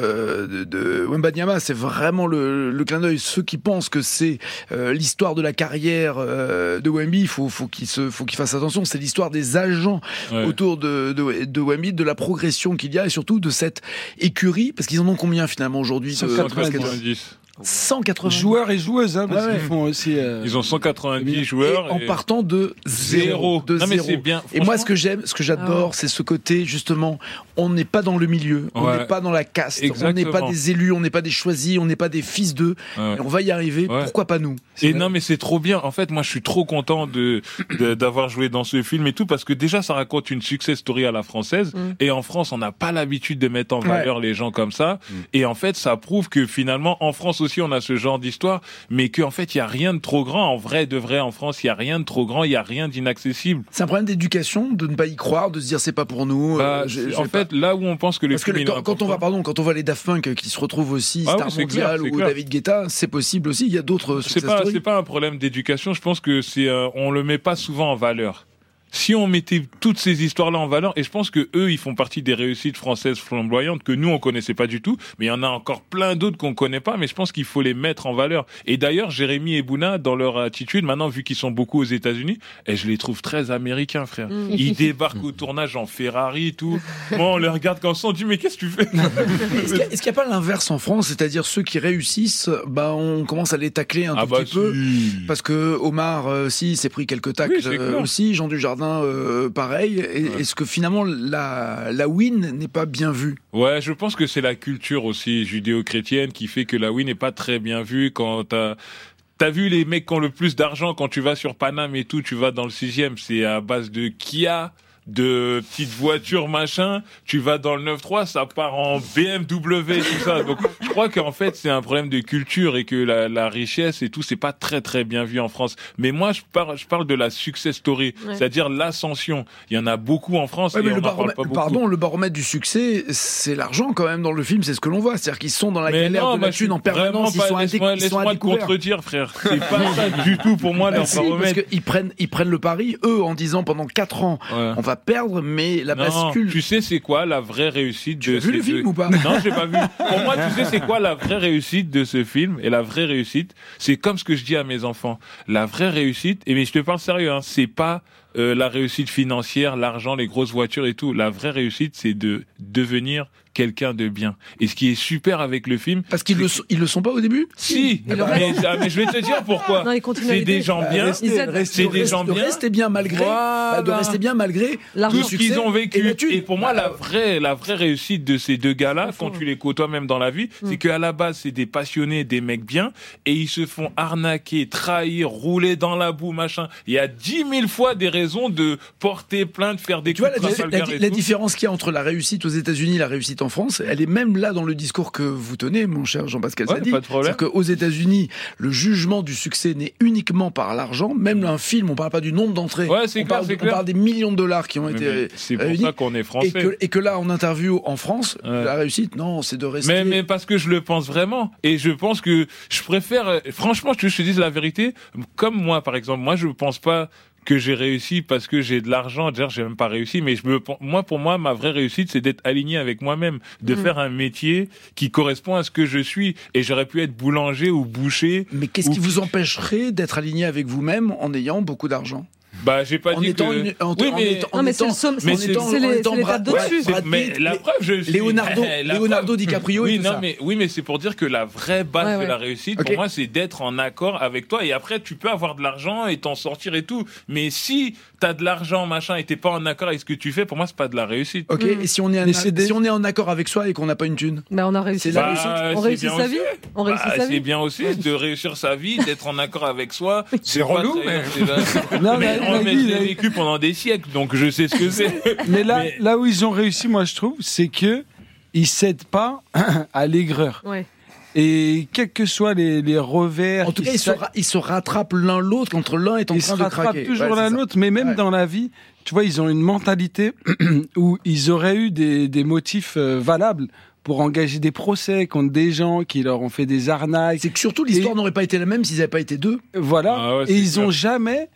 de Wembanyama, c'est vraiment le clin d'œil. Ceux qui pensent que c'est l'histoire de la carrière de Wemby, il faut qu'ils fassent attention, c'est l'histoire des agents autour de Wemby, de la progression qu'il y a et surtout de cette écurie, parce qu'ils en ont combien finalement aujourd'hui? 190. 180 joueurs et joueuses, parce qu'ils font aussi. Ils ont 190 joueurs. En partant de zéro. Non, mais c'est bien. Et moi, ce que j'adore, c'est ce côté, justement, on n'est pas dans le milieu, on n'est pas dans la caste, on n'est pas des élus, on n'est pas des choisis, on n'est pas des fils d'eux. Et on va y arriver, pourquoi pas nous? Non, mais c'est trop bien. En fait, moi, je suis trop content d'avoir joué dans ce film et tout, parce que déjà, ça raconte une success story à la française. Et en France, on n'a pas l'habitude de mettre en valeur les gens comme ça. Et en fait, ça prouve que finalement, en France aussi, on a ce genre d'histoire, mais qu'en fait, il y a rien de trop grand. En vrai, de vrai, en France, il y a rien de trop grand, il y a rien d'inaccessible. C'est un problème d'éducation, de ne pas y croire, de se dire c'est pas pour nous. En fait, là où on pense que le film quand on voit les Daft Punk qui se retrouvent aussi Star Mondial ou David Guetta, c'est possible aussi. Il y a d'autres. C'est pas un problème d'éducation. Je pense que on le met pas souvent en valeur. Si on mettait toutes ces histoires-là en valeur, et je pense que eux, ils font partie des réussites françaises flamboyantes que nous, on connaissait pas du tout, mais il y en a encore plein d'autres qu'on connaît pas, mais je pense qu'il faut les mettre en valeur. Et d'ailleurs, Jérémy et Bouna, dans leur attitude, maintenant, vu qu'ils sont beaucoup aux États-Unis, et je les trouve très américains, frère. Ils débarquent au tournage en Ferrari et tout. Moi, on les regarde comme ça, on dit, mais qu'est-ce que tu fais? Est-ce qu'il n'y a pas l'inverse en France? C'est-à-dire ceux qui réussissent, on commence à les tacler un tout petit peu. Parce que Omar, s'est pris quelques tacles aussi, Jean Dujardin, pareil. Est-ce que finalement la win n'est pas bien vue? Ouais, je pense que c'est la culture aussi judéo-chrétienne qui fait que la win n'est pas très bien vue. Quand t'as vu les mecs qui ont le plus d'argent, quand tu vas sur Paname et tout, tu vas dans le 6e, c'est à base de Kia, de petites voitures machin, tu vas dans le 9-3, ça part en BMW, tout ça. Donc je crois qu'en fait c'est un problème de culture et que la richesse et tout, c'est pas très très bien vu en France. Mais moi je parle de la success story, c'est-à-dire l'ascension. Il y en a beaucoup en France et on en parle pas beaucoup. Le baromètre du succès, c'est l'argent quand même dans le film, c'est ce que l'on voit. C'est-à-dire qu'ils sont dans la galère de la thune en permanence, ils sont à découvert. Laisse-moi te contredire, frère. C'est pas ça du tout pour moi leur baromètre. Parce qu'ils prennent le pari, eux, en disant pendant 4 ans, on va perdre, mais la bascule. Tu sais c'est quoi la vraie réussite de ce film? Tu as vu le film ou pas? Non, j'ai pas vu. Pour moi, tu sais c'est quoi la vraie réussite de ce film? Et la vraie réussite, c'est comme ce que je dis à mes enfants. La vraie réussite, mais je te parle sérieux, c'est pas la réussite financière, l'argent, les grosses voitures et tout. La vraie réussite, c'est de devenir quelqu'un de bien. Et ce qui est super avec le film... Parce qu'ils le sont pas au début? Si. Mais je vais te dire pourquoi. C'est des gens bien. C'est des gens bien. De rester bien malgré, de rester bien malgré tout ce qu'ils ont vécu. Et pour moi, la vraie réussite de ces deux gars-là, quand tu les côtoies même dans la vie, c'est qu'à la base, c'est des passionnés, des mecs bien, et ils se font arnaquer, trahir, rouler dans la boue, machin. Il y a 10 000 fois des raisons raison de porter plainte, faire des tu vois, la tout. différence qu'il y a entre la réussite aux États-Unis et la réussite en France, elle est même là dans le discours que vous tenez, mon cher Jean-Pascal Zadi. Pas de problème. C'est-à-dire qu'aux États-Unis, le jugement du succès n'est uniquement par l'argent. Même un film, on parle pas du nombre d'entrées. On parle des millions de dollars qui ont été c'est pour ça qu'on est français. Et que là, en interview en France, la réussite, non, c'est de rester. Mais parce que je le pense vraiment. Et je pense que je préfère, franchement, je te dis la vérité, comme moi, par exemple, moi, je pense pas que j'ai réussi parce que j'ai de l'argent. D'ailleurs, j'ai même pas réussi, mais pour moi, ma vraie réussite, c'est d'être aligné avec moi-même, de faire un métier qui correspond à ce que je suis. Et j'aurais pu être boulanger ou boucher. Mais qu'est-ce qui vous empêcherait d'être aligné avec vous-même en ayant beaucoup d'argent? Bah, j'ai pas dit que... mais c'est l'étape d'au-dessus. Mais la preuve, Leonardo DiCaprio et tout ça. Mais c'est pour dire que la vraie base de la réussite, pour moi, c'est d'être en accord avec toi. Et après, tu peux avoir de l'argent et t'en sortir et tout. Mais si t'as de l'argent, machin, et t'es pas en accord avec ce que tu fais, pour moi, c'est pas de la réussite. Ok, et si on est en accord avec soi et qu'on n'a pas une thune? On a réussi. C'est la réussite. On réussit sa vie. C'est bien aussi de réussir sa vie, d'être en accord avec soi. C'est relou, mais j'ai vécu pendant des siècles, donc je sais ce que c'est. Mais là où ils ont réussi, moi je trouve, c'est que ils cèdent pas à l'aigreur. Ouais. Et quels que soient les revers, en tout cas, ils se rattrapent l'un l'autre quand l'un est en train de craquer. Ils se rattrapent toujours l'un l'autre, mais même dans la vie, tu vois, ils ont une mentalité où ils auraient eu des motifs valables pour engager des procès contre des gens qui leur ont fait des arnaques. C'est que surtout l'histoire n'aurait pas été la même s'ils n'avaient pas été deux. Voilà. Et ils ont jamais,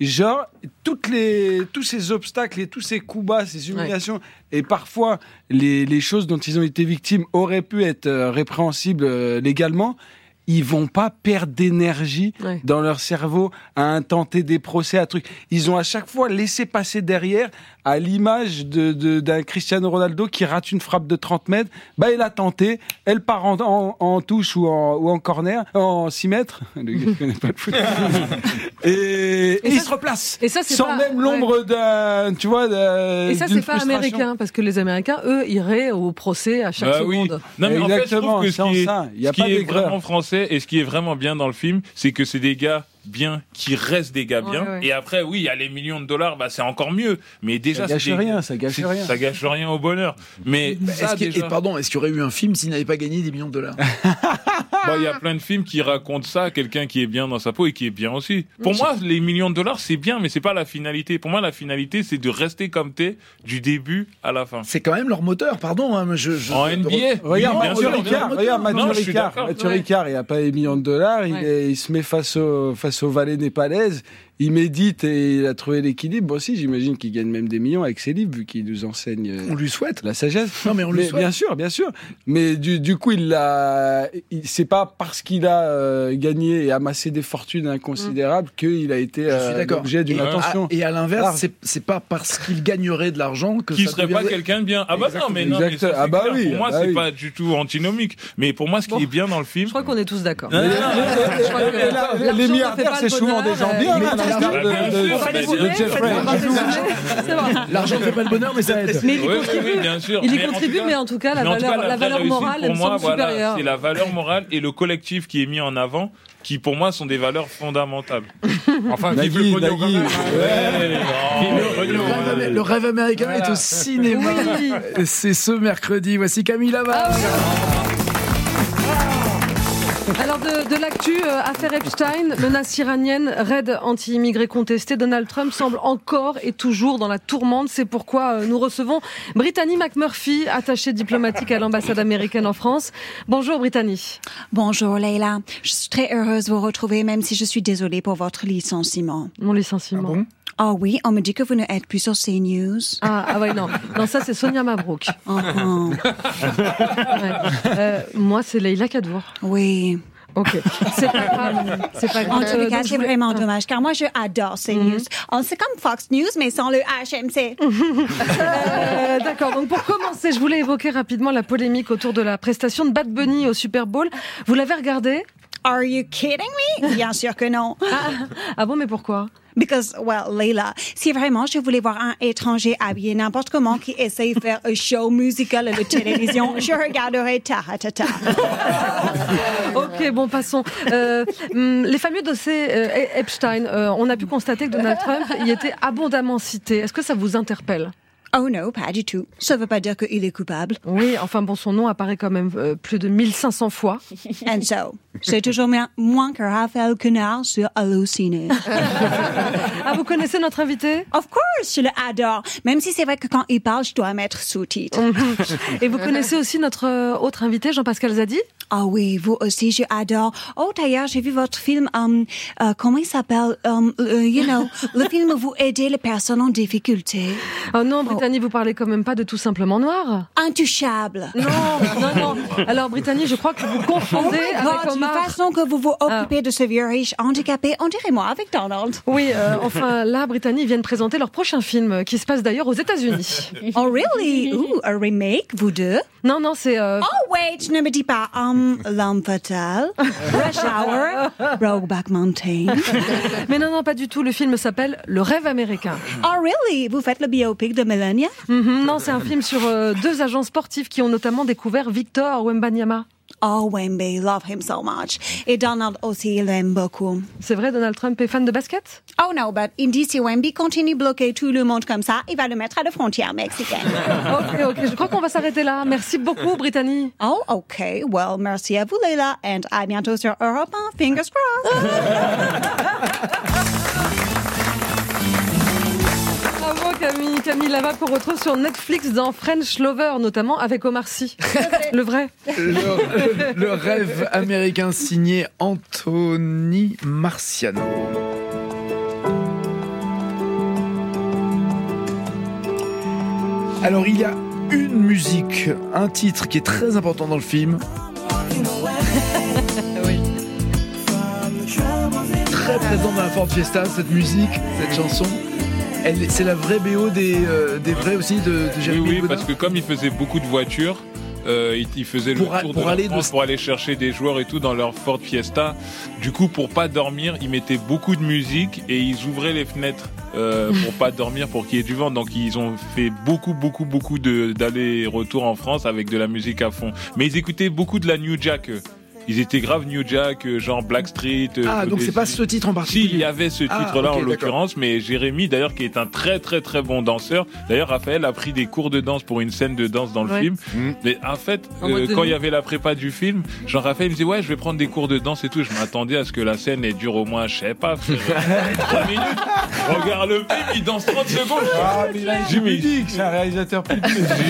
tous ces obstacles et tous ces coups bas, ces humiliations, et parfois les choses dont ils ont été victimes auraient pu être répréhensibles légalement. Ils vont pas perdre d'énergie dans leur cerveau à intenter des procès, à trucs. Ils ont à chaque fois laissé passer derrière, à l'image d'un Cristiano Ronaldo qui rate une frappe de 30 mètres. Bah, il a tenté, elle part en touche ou en corner, en 6 mètres. Le gars qui connaît pas le foot. et il se replace. Et ça, c'est sans même l'ombre d'un, tu vois, et ça, c'est pas américain, parce que les Américains, eux, iraient au procès à chaque seconde. Non, mais en fait, je trouve que ce qui est vraiment français et ce qui est vraiment bien dans le film, c'est que c'est des gars bien qui restent des gars bien. Et après, oui, il y a les millions de dollars, bah c'est encore mieux. Mais déjà, ça gâche rien. Ça gâche rien au bonheur. Mais est-ce qu'il y aurait eu un film s'il n'avait pas gagné des millions de dollars? Il y a plein de films qui racontent ça, quelqu'un qui est bien dans sa peau et qui est bien aussi. Pour moi, les millions de dollars, c'est bien, mais c'est pas la finalité. Pour moi, la finalité, c'est de rester comme t'es du début à la fin. C'est quand même leur moteur, pardon. Hein, en NBA. Regarde Mathieu Ricard, il n'a pas les millions de dollars, il se met face au Valais népalaise, il médite et il a trouvé l'équilibre. Bon, aussi, j'imagine qu'il gagne même des millions avec ses livres, vu qu'il nous enseigne. On lui souhaite la sagesse. Non, mais on lui souhaite. Bien sûr. Mais du coup, c'est pas parce qu'il a gagné et amassé des fortunes inconsidérables qu'il a été l'objet d'une attention. Et à l'inverse, c'est pas parce qu'il gagnerait de l'argent que qu'il ça serait pas quelqu'un de bien. Ah bah non, mais ça, c'est clair. Pour moi, c'est pas du tout antinomique. Mais pour moi, ce qui est bien dans le film, je crois qu'on est tous d'accord. Les milliardaires, c'est souvent des gens bien. L'argent ne fait pas le bonheur, mais ça aide. Mais bien sûr. Il y contribue, mais en tout cas, la valeur morale, elle me semble supérieure. C'est la valeur morale et le collectif qui est mis en avant, qui pour moi sont des valeurs fondamentales. Enfin, Nagui. Le rêve américain est au cinéma. C'est ce mercredi. Voici Camille Laval. Alors de l'actu, affaire Epstein, menace iranienne, raid anti-immigrés contesté, Donald Trump semble encore et toujours dans la tourmente. C'est pourquoi nous recevons Brittany McMurphy, attachée diplomatique à l'ambassade américaine en France. Bonjour Brittany. Bonjour Leila. Je suis très heureuse de vous retrouver, même si je suis désolée pour votre licenciement. Mon licenciement. Ah bon? Ah oui, on me dit que vous n'êtes plus sur CNews. Ah ouais, non, ça c'est Sonia Mabrouk. Moi c'est Leila Kadour. Oui. Ok, c'est pas grave. En tout cas, c'est vraiment dommage, car moi je adore CNews. C'est comme Fox News, mais sans le HMC. D'accord, donc pour commencer, je voulais évoquer rapidement la polémique autour de la prestation de Bad Bunny au Super Bowl. Vous l'avez regardé? Are you kidding me? Bien sûr que non. Ah bon, mais pourquoi? Because, well, Leila, si vraiment je voulais voir un étranger habillé n'importe comment qui essaye de faire un show musical à la télévision, je regarderais ta. Ok, Ok, bon, passons. Les fameux dossiers Epstein, on a pu constater que Donald Trump y était abondamment cité. Est-ce que ça vous interpelle? Oh non, pas du tout. Ça ne veut pas dire qu'il est coupable. Oui, enfin bon, son nom apparaît quand même plus de 1500 fois. And so, c'est toujours moins que Raphaël Quenard sur Halluciné. Ah, vous connaissez notre invité? Of course, je l'adore. Même si c'est vrai que quand il parle, je dois mettre sous-titres. Et vous connaissez aussi notre autre invité, Jean-Pascal Zadi? Ah oui, vous aussi, je adore. Oh, d'ailleurs, j'ai vu votre film, comment il s'appelle? Le film où vous aidez les personnes en difficulté. Oh non, Brittany, vous parlez quand même pas de Tout simplement noir? Intouchable. Non. Alors, Brittany, je crois que vous confondez avec Omar. De façon que vous vous occupez de ce vieux riche handicapé, on dirait moi avec Donald. Oui, enfin, là, Brittany viennent présenter leur prochain film, qui se passe d'ailleurs aux États-Unis. Oh, really? Ooh, un remake, vous deux? Non, c'est... Oh, wait, ne me dis pas, L'Homme Fatale, Rush Hour, Brokeback Mountain. Mais non, pas du tout. Le film s'appelle Le Rêve américain. Oh, really? Vous faites le biopic de Melania? Non, c'est un film sur deux agents sportifs qui ont notamment découvert Victor Wembanyama. Oh, Wemby, love him so much. Et Donald aussi, il l'aime beaucoup. C'est vrai, Donald Trump est fan de basket? Oh no, but il dit si Wemby continue de bloquer tout le monde comme ça, il va le mettre à la frontière mexicaine. Ok, je crois qu'on va s'arrêter là. Merci beaucoup, Brittany. Oh, ok. Well, merci à vous, Leila. And à bientôt sur Europe 1. Fingers crossed. Bravo, Camille Lava qu'on retrouve sur Netflix dans French Lover, notamment avec Omar Sy. Le vrai. Le rêve américain signé Anthony Marciano. Alors il y a une musique, un titre qui est très important dans le film. Oui. Très présent dans la Ford Fiesta, cette musique, cette chanson. C'est la vraie BO des vrais aussi de Jérémy Oui, Godin. parce que comme il faisait beaucoup de voitures, il faisait le tour de la France pour aller chercher des joueurs et tout dans leur Ford Fiesta. Du coup, pour pas dormir, ils mettaient beaucoup de musique et ils ouvraient les fenêtres pour pas dormir, pour qu'il y ait du vent. Donc ils ont fait beaucoup d'allers-retours en France avec de la musique à fond. Mais ils écoutaient beaucoup de la New Jack. Ils étaient grave New Jack, genre Blackstreet. Donc c'est pas ce titre en particulier. Si, il y avait ce titre-là en l'occurrence, mais Jérémy, d'ailleurs, qui est un très bon danseur. D'ailleurs, Raphaël a pris des cours de danse pour une scène de danse dans le film. Mais en fait, quand il y avait la prépa du film, Jean-Raphaël me disait, ouais, je vais prendre des cours de danse et tout. Je m'attendais à ce que la scène elle dure au moins, je sais pas, 3 minutes. Regarde le film, il danse 30 secondes. Ah, mais là, il est pudique, c'est un réalisateur pudique.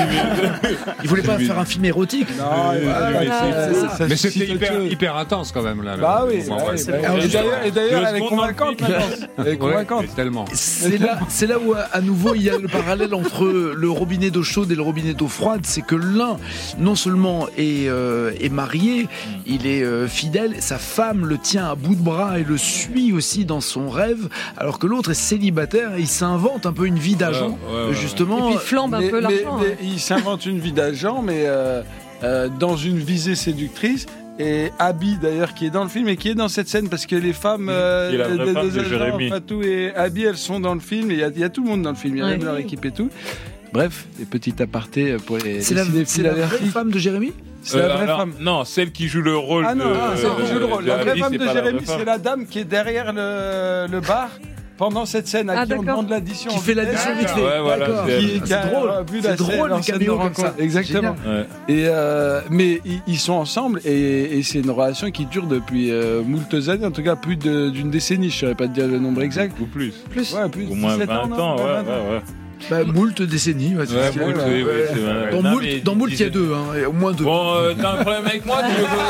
Il voulait pas faire un film érotique. Non, mais c'était hyper intense quand même là. Bah oui. Et d'ailleurs, elle est convaincante. Elle est convaincante. Tellement. C'est là où à nouveau il y a le parallèle entre le robinet d'eau chaude et le robinet d'eau froide. C'est que l'un non seulement est marié, il est fidèle, sa femme le tient à bout de bras et le suit aussi dans son rêve, alors que l'autre est célibataire et il s'invente un peu une vie d'agent, justement. Et puis il flambe un peu l'argent. Il s'invente une vie d'agent, mais dans une visée séductrice. Et Abby d'ailleurs qui est dans le film et qui est dans cette scène parce que les femmes des deux agents, Fatou et Abby, elles sont dans le film et il y a tout le monde dans le film, il y a même leur équipe et tout. Bref, des petits apartés pour les C'est la vraie femme de Jérémy? C'est la vraie femme. Non, celle qui joue le rôle celle qui joue le rôle. La vraie Abby, femme de c'est Jérémy, c'est la dame qui est derrière le bar. Pendant cette scène, à qui on demande l'addition. Qui fait l'addition vite fait. Ouais, voilà. C'est drôle. C'est drôle, les caméos comme ça. Exactement. Et, mais ils sont ensemble et c'est une relation qui dure depuis moultes années, en tout cas plus d'une décennie. Je ne saurais pas te dire le nombre exact. Ou plus. Ouais, plus. Au moins 20 ans, ouais. Bah, moult décennies. Ouais, dans moult, il y a deux, au moins deux. Bon, t'as un problème avec moi?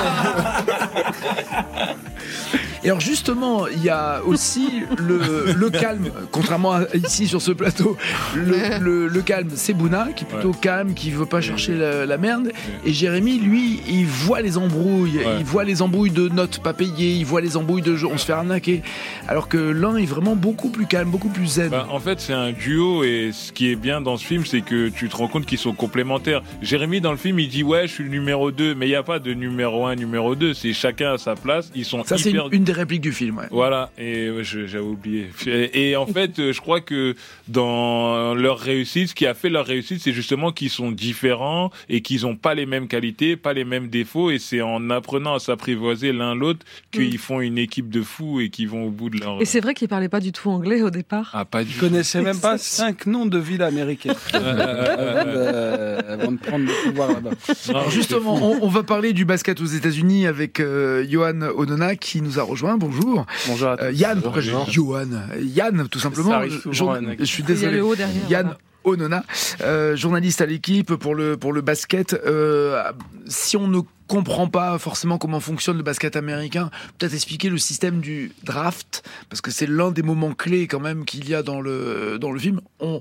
Et alors justement, il y a aussi le calme, contrairement à ici sur ce plateau, le calme, c'est Bouna qui est plutôt calme, qui veut pas chercher la merde. Et Jérémy, lui, il voit les embrouilles, il voit les embrouilles de notes pas payées, il voit les embrouilles de on se fait arnaquer. Alors que l'un est vraiment beaucoup plus calme, beaucoup plus zen. En fait, c'est un duo et ce qui est bien dans ce film, c'est que tu te rends compte qu'ils sont complémentaires. Jérémy, dans le film, il dit ouais, je suis le numéro 2, mais il n'y a pas de numéro 1, numéro 2, c'est chacun à sa place. Ils sont ça, c'est une des répliques du film. Ouais. Voilà, et j'avais oublié. Et en fait, je crois que dans leur réussite, ce qui a fait leur réussite, c'est justement qu'ils sont différents et qu'ils n'ont pas les mêmes qualités, pas les mêmes défauts, et c'est en apprenant à s'apprivoiser l'un l'autre qu'ils font une équipe de fous et qu'ils vont au bout de leur... Et c'est vrai qu'ils parlaient pas du tout anglais au départ. Ah, pas du tout. Ils connaissaient même pas 5 noms de villes américaines avant de prendre le pouvoir là-bas. Alors justement, on va parler du basket aux États-Unis avec Yohan Onona qui nous a rejoint. Bonjour. Bonjour à tous. Yann, pourquoi j'ai dit Yohan ? Yann, tout simplement. Je suis désolé. Yann Onona, journaliste à l'équipe pour le basket. Si on ne comprend pas forcément comment fonctionne le basket américain, peut-être expliquer le système du draft, parce que c'est l'un des moments clés quand même qu'il y a dans le film.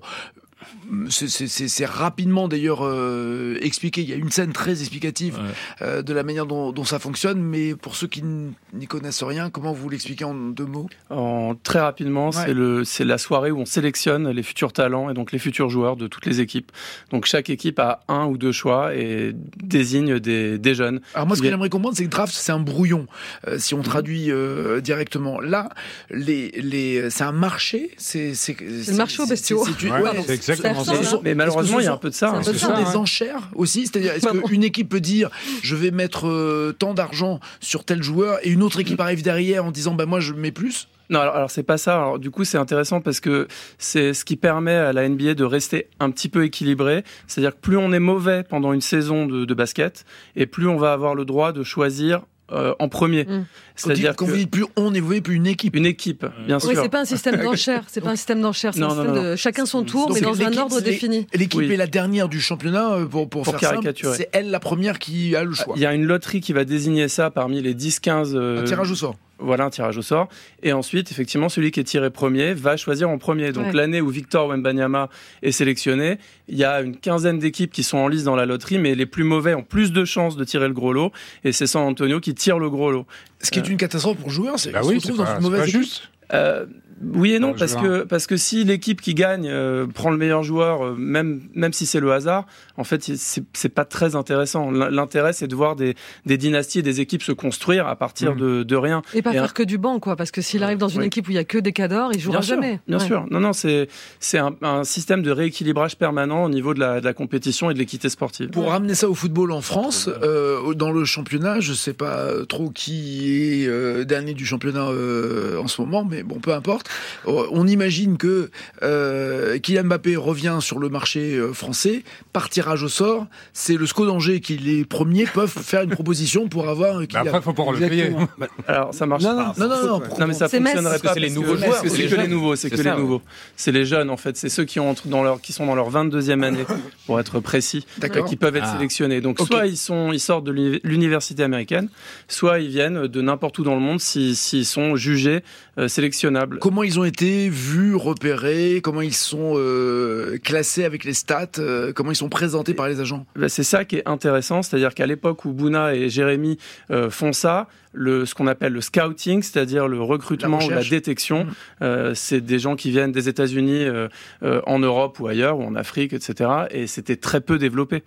C'est rapidement d'ailleurs expliqué. Il y a une scène très explicative de la manière dont ça fonctionne, mais pour ceux qui n'y connaissent rien, comment vous l'expliquez en 2 mots ? Très rapidement, c'est la soirée où on sélectionne les futurs talents et donc les futurs joueurs de toutes les équipes. Donc chaque équipe a 1 ou 2 choix et désigne des jeunes. Alors moi, ce que j'aimerais comprendre, c'est que draft, c'est un brouillon, si on traduit directement. Là, c'est un marché. C'est le marché aux bestiaux. C'est exactement ça. Mais malheureusement, il y a un peu de ça. Est-ce que ce sont des enchères aussi ? C'est-à-dire, est-ce qu'une équipe peut dire je vais mettre tant d'argent sur tel joueur et une autre équipe arrive derrière en disant moi je mets plus ? Non, alors c'est pas ça. Alors, du coup, c'est intéressant parce que c'est ce qui permet à la NBA de rester un petit peu équilibré. C'est-à-dire que plus on est mauvais pendant une saison de basket, et plus on va avoir le droit de choisir en premier. C'est-à-dire quand vous dites plus on est mauvais, plus une équipe. Une équipe, bien sûr. Oui, c'est pas un système d'enchères. C'est pas un système d'enchères. C'est un système de chacun son tour, mais dans un ordre défini. L'équipe est la dernière du championnat pour faire caricaturer. Simple. C'est elle la première qui a le choix. Il y a une loterie qui va désigner ça parmi les 10-15... Un tirage au sort. Voilà, un tirage au sort. Et ensuite, effectivement, celui qui est tiré premier va choisir en premier. Donc l'année où Victor Wembanyama est sélectionné, il y a une quinzaine d'équipes qui sont en lice dans la loterie, mais les plus mauvais ont plus de chances de tirer le gros lot. Et c'est San Antonio qui tire le gros lot. Ce qui est une catastrophe pour le joueur, c'est qu'il se retrouve dans une mauvaise équipe. Oui et non, parce que si l'équipe qui gagne prend le meilleur joueur, même si c'est le hasard, en fait, c'est pas très intéressant. L'intérêt, c'est de voir des dynasties et des équipes se construire à partir de rien. Et pas faire que du banc, quoi, parce que s'il arrive dans une équipe où il y a que des cadors, il jouera jamais. Bien sûr. Non, c'est un système de rééquilibrage permanent au niveau de la compétition et de l'équité sportive. Pour ramener ça au football en France, dans le championnat, je sais pas trop qui est dernier du championnat en ce moment, mais bon, peu importe. On imagine que Kylian Mbappé revient sur le marché français par tirage au sort. C'est le SCO d'Angers qui, les premiers, peuvent faire une proposition pour avoir Kylian. Après, il faut pouvoir le payer. Alors, ça marche pas. Non, mais ça fonctionnerait pas. C'est les nouveaux joueurs. C'est que les nouveaux. C'est que les nouveaux. C'est les jeunes, en fait. C'est ceux qui sont dans leur 22e année, pour être précis, qui peuvent être sélectionnés. Donc, soit ils sortent de l'université américaine, soit ils viennent de n'importe où dans le monde s'ils sont jugés sélectionnables. Comment ils ont été vus, repérés, comment ils sont classés avec les stats, comment ils sont présentés par les agents ? C'est ça qui est intéressant, c'est-à-dire qu'à l'époque où Bouna et Jérémy font ça, ce qu'on appelle le scouting, c'est-à-dire le recrutement ou la détection, c'est des gens qui viennent des États-Unis en Europe ou ailleurs, ou en Afrique, etc. Et c'était très peu développé.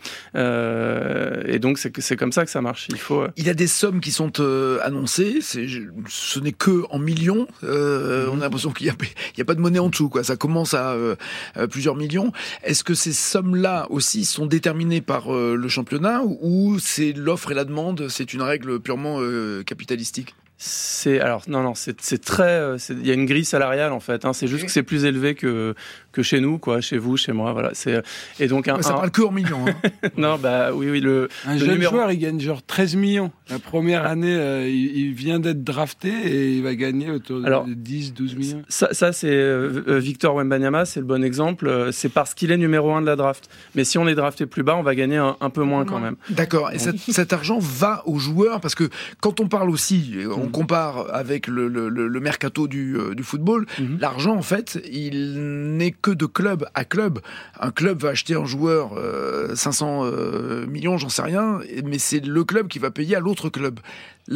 Et donc c'est comme ça que ça marche. Il y a des sommes qui sont annoncées, ce n'est que en millions. On a l'impression qu'il n'y a pas de monnaie en dessous, quoi. Ça commence à plusieurs millions. Est-ce que ces sommes-là aussi sont déterminées par le championnat ou c'est l'offre et la demande, c'est une règle purement capitalistique ? C'est très, il y a une grille salariale en fait. C'est juste que c'est plus élevé que chez nous, quoi, chez vous, chez moi, voilà. Et donc ça parle que en millions. Non, oui, un jeune joueur, il gagne genre 13 millions. La première année, il vient d'être drafté et il va gagner autour de 10-12 millions. Ça c'est Victor Wembanyama, c'est le bon exemple. C'est parce qu'il est numéro 1 de la draft. Mais si on est drafté plus bas, on va gagner un peu moins quand même. D'accord. Et cet argent va aux joueurs parce que quand on parle aussi, on compare avec le mercato du football, l'argent en fait, il n'est que de club à club. Un club va acheter un joueur 500 millions, j'en sais rien, mais c'est le club qui va payer à l'autre club. Là,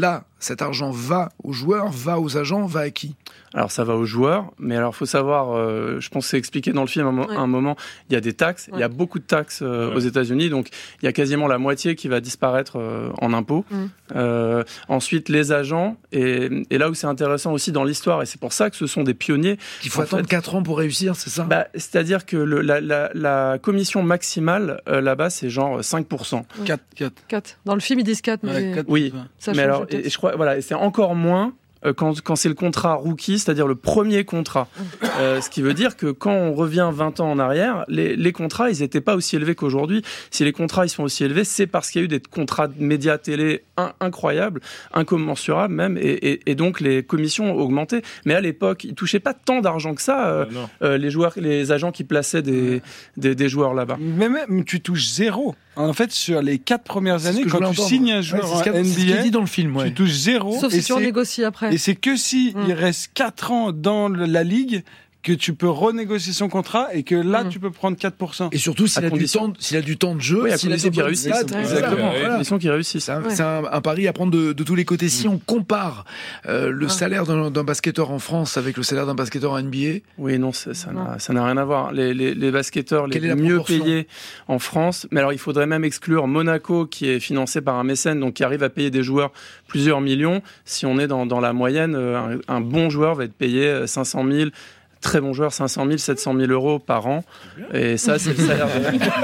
cet argent va aux joueurs, va aux agents, va à qui ? Alors ça va aux joueurs, mais alors faut savoir, je pense que c'est expliqué dans le film à un moment, il y a des taxes, il y a beaucoup de taxes aux États-Unis, donc il y a quasiment la moitié qui va disparaître en impôts. Ensuite les agents, et là où c'est intéressant aussi dans l'histoire, et c'est pour ça que ce sont des pionniers. Il faut attendre 4 ans pour réussir, c'est ça ? C'est-à-dire que la commission maximale là-bas, c'est genre 5%. 4. Dans le film, ils disent 4, mais... 4, oui, ça mais alors, et je crois, voilà, et c'est encore moins quand c'est le contrat rookie, c'est-à-dire le premier contrat. Ce qui veut dire que quand on revient 20 ans en arrière, les contrats, ils n'étaient pas aussi élevés qu'aujourd'hui. Si les contrats, ils sont aussi élevés, c'est parce qu'il y a eu des contrats de médias télé incroyables, incommensurables même, et donc les commissions ont augmenté. Mais à l'époque, ils touchaient pas tant d'argent que ça, les agents qui plaçaient des joueurs là-bas. Mais même, tu touches zéro. En fait, sur les 4 premières années, quand tu signes un joueur en NBA, c'est ce qu'il dit dans le film, tu touches zéro. Sauf si tu renégocies après. Et c'est que si il reste 4 ans dans la ligue que tu peux renégocier son contrat et que là tu peux prendre 4%. Et surtout s'il a du temps de jeu, s'il a des bonnes stats, exactement. Condition qu'il réussisse. C'est un pari à prendre de tous les côtés. Si on compare le salaire d'un basketteur en France avec le salaire d'un basketteur en NBA, oui, non, ça n'a rien à voir. Les basketteurs les mieux payés en France, mais alors il faudrait même exclure Monaco qui est financé par un mécène, donc qui arrive à payer des joueurs plusieurs millions. Si on est dans la moyenne, un bon joueur va être payé 500 000. Très bon joueur, 500 000, 700 000 euros par an. Et ça, c'est le salaire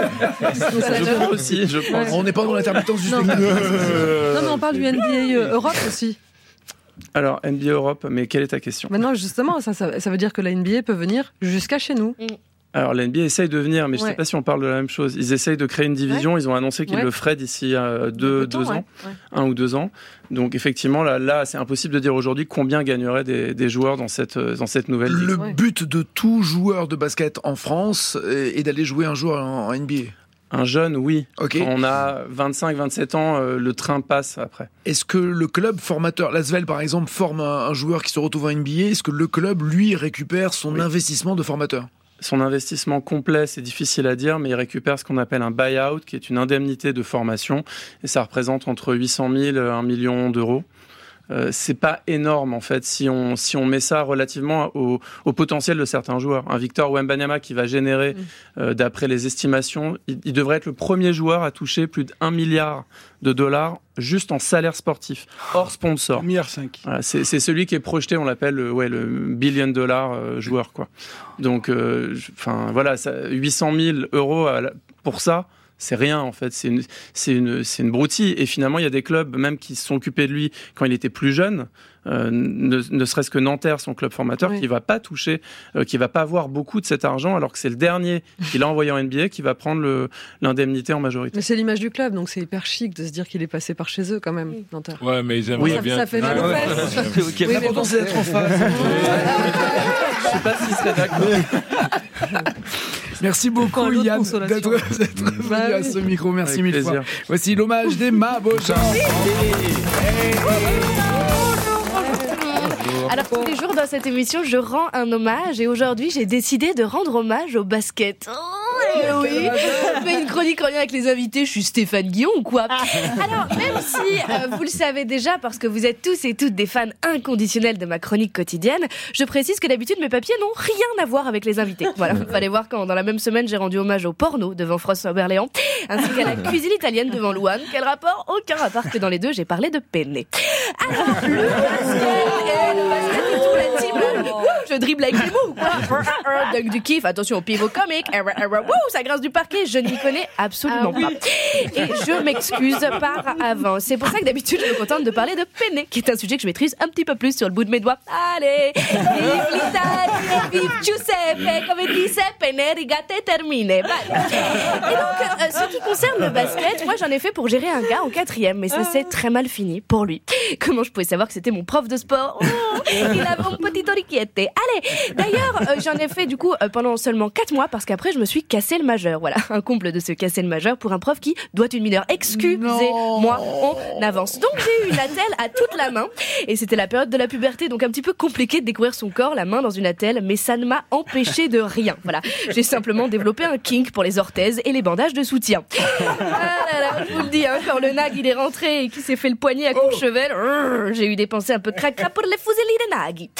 je pense. On n'est pas dans l'intermittence du spectacle. Non, mais on parle du NBA Europe aussi. Alors, NBA Europe, mais quelle est ta question ? Non, justement, ça veut dire que la NBA peut venir jusqu'à chez nous. Alors, la NBA essaye de venir, mais je ne sais pas si on parle de la même chose. Ils essayent de créer une division. Ils ont annoncé qu'ils le feraient d'ici 2 ans, 1 ou 2 ans. Donc, effectivement, là, c'est impossible de dire aujourd'hui combien gagneraient des joueurs dans cette nouvelle ligue. Le but de tout joueur de basket en France est d'aller jouer un jour en NBA. Un jeune, oui. Okay. Quand on a 25-27 ans, le train passe après. Est-ce que le club formateur, l'Asvel par exemple, forme un joueur qui se retrouve en NBA ? Est-ce que le club, lui, récupère son investissement de formateur ? Son investissement complet, c'est difficile à dire, mais il récupère ce qu'on appelle un buy-out, qui est une indemnité de formation, et ça représente entre 800 000 et 1 million d'euros. C'est pas énorme en fait si on met ça relativement au potentiel de certains joueurs. Un Victor Wembanyama qui va générer, d'après les estimations, il devrait être le premier joueur à toucher plus d'1 milliard de dollars juste en salaire sportif, hors sponsor. 1,5 milliard. Voilà, c'est celui qui est projeté, on l'appelle le billion dollar joueur quoi. Donc, voilà, 800 000 euros pour ça. C'est rien en fait, c'est une broutille. Et finalement, il y a des clubs même qui se sont occupés de lui quand il était plus jeune, ne serait-ce que Nanterre, son club formateur, qui va pas toucher, qui va pas avoir beaucoup de cet argent, alors que c'est le dernier qu'il a envoyé en NBA qui va prendre l'indemnité en majorité. Mais c'est l'image du club, donc c'est hyper chic de se dire qu'il est passé par chez eux quand même, Nanterre. Ouais, mais ils aimeraient bien. Ça fait mal aux fesses. L'important c'est d'être en face. Je sais pas si serait d'accord. Merci beaucoup Yann d'être venu à ce micro. Merci mille fois. Voici l'hommage des Mabochans. Alors tous les jours dans cette émission, je rends un hommage et aujourd'hui j'ai décidé de rendre hommage au basket. Oui, je fais une chronique en lien avec les invités, je suis Stéphane Guillon ou quoi. Alors même si vous le savez déjà parce que vous êtes tous et toutes des fans inconditionnels de ma chronique quotidienne, je précise que d'habitude mes papiers n'ont rien à voir avec les invités. Voilà, fallait voir quand dans la même semaine j'ai rendu hommage au porno devant François Berléand, ainsi qu'à la cuisine italienne devant Louane. Quel rapport ? Aucun, à part que dans les deux j'ai parlé de penne. Alors le basket et tout la team là, je dribble avec les mots quoi. Dunk du kiff, attention au pivot comique, ça grince du parquet, je n'y connais absolument pas. Et je m'excuse par avance. C'est pour ça que d'habitude je me contente de parler de penne, qui est un sujet que je maîtrise un petit peu plus sur le bout de mes doigts. Allez, vive l'Italie, vive Giuseppe, come dice penne rigate termine. Et donc, ce qui concerne le basket, moi j'en ai fait pour gérer un gars en 4e, mais ça s'est très mal fini pour lui. Comment je pouvais savoir que c'était mon prof de sport ? Il avait un petit oriquiette. Allez, d'ailleurs, j'en ai fait du coup pendant seulement 4 mois parce qu'après je me suis cassé le majeur. Voilà, un comble de se casser le majeur pour un prof qui doit une mineure. Excusez-moi, on avance. Donc j'ai eu une attelle à toute la main et c'était la période de la puberté, donc un petit peu compliqué de découvrir son corps, la main dans une attelle, mais ça ne m'a empêché de rien. Voilà, j'ai simplement développé un kink pour les orthèses et les bandages de soutien. Ah là là, je vous le dis, hein, quand le nag il est rentré et qu'il s'est fait le poignet à Courchevel, j'ai eu des pensées un peu cracra pour les fuseli de Nagui.